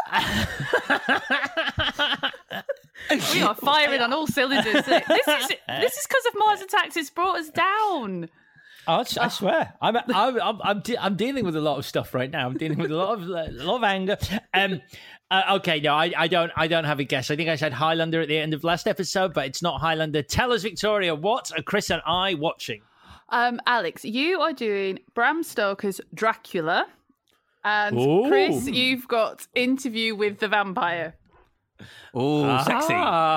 we are firing on all cylinders. This is this is because of Mars Attacks. It's brought us down. Oh, I swear, I'm I'm I'm I'm, de- I'm dealing with a lot of stuff right now. I'm dealing with a lot of a lot of anger. Um, uh, okay, no, I, I don't I don't have a guess. I think I said Highlander at the end of last episode, but it's not Highlander. Tell us, Victoria, what are Chris and I watching? Um, Alex, you are doing Bram Stoker's Dracula, and Ooh. Chris, you've got Interview with the Vampire. Oh, sexy.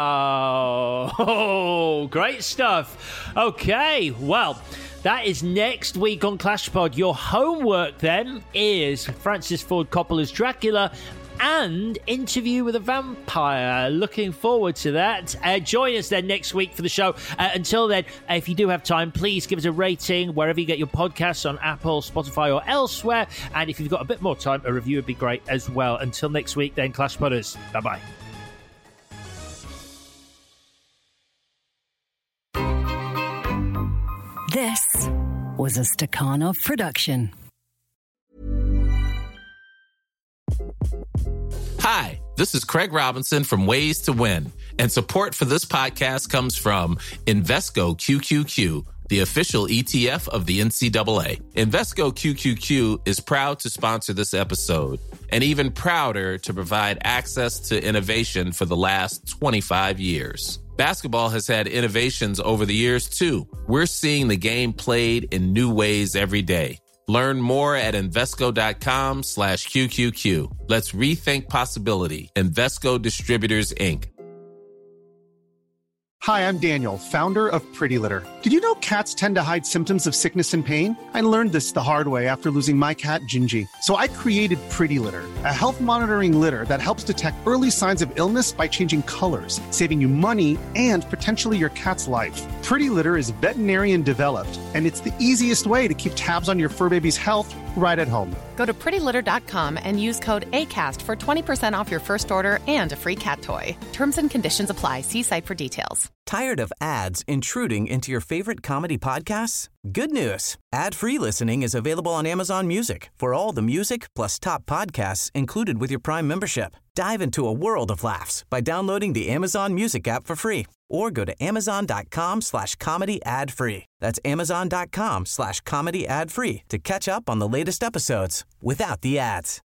Oh, great stuff. Okay, well, that is next week on Clash Pod. Your homework then is Francis Ford Coppola's Dracula and Interview with a Vampire. Looking forward to that. Uh, join us then next week for the show. Uh, until then, uh, if you do have time, please give us a rating wherever you get your podcasts on Apple, Spotify, or elsewhere. And if you've got a bit more time, a review would be great as well. Until next week, then, Clash Podders. Bye-bye. This was a Stakhanov production. Hi, this is Craig Robinson from Ways to Win, and support for this podcast comes from Invesco Q Q Q, the official E T F of the N C double A. Invesco Q Q Q is proud to sponsor this episode, and even prouder to provide access to innovation for the last twenty-five years. Basketball has had innovations over the years, too. We're seeing the game played in new ways every day. Learn more at Invesco.com slash QQQ. Let's rethink possibility. Invesco Distributors, Incorporated. Hi, I'm Daniel, founder of Pretty Litter. Did you know cats tend to hide symptoms of sickness and pain? I learned this the hard way after losing my cat, Gingy. So I created Pretty Litter, a health monitoring litter that helps detect early signs of illness by changing colors, saving you money and potentially your cat's life. Pretty Litter is veterinarian developed, and it's the easiest way to keep tabs on your fur baby's health right at home. Go to pretty litter dot com and use code ACAST for twenty percent off your first order and a free cat toy. Terms and conditions apply. See site for details. Tired of ads intruding into your favorite comedy podcasts? Good news. Ad-free listening is available on Amazon Music for all the music plus top podcasts included with your Prime membership. Dive into a world of laughs by downloading the Amazon Music app for free or go to amazon.com slash comedy ad free. That's amazon.com slash comedy ad free to catch up on the latest episodes without the ads.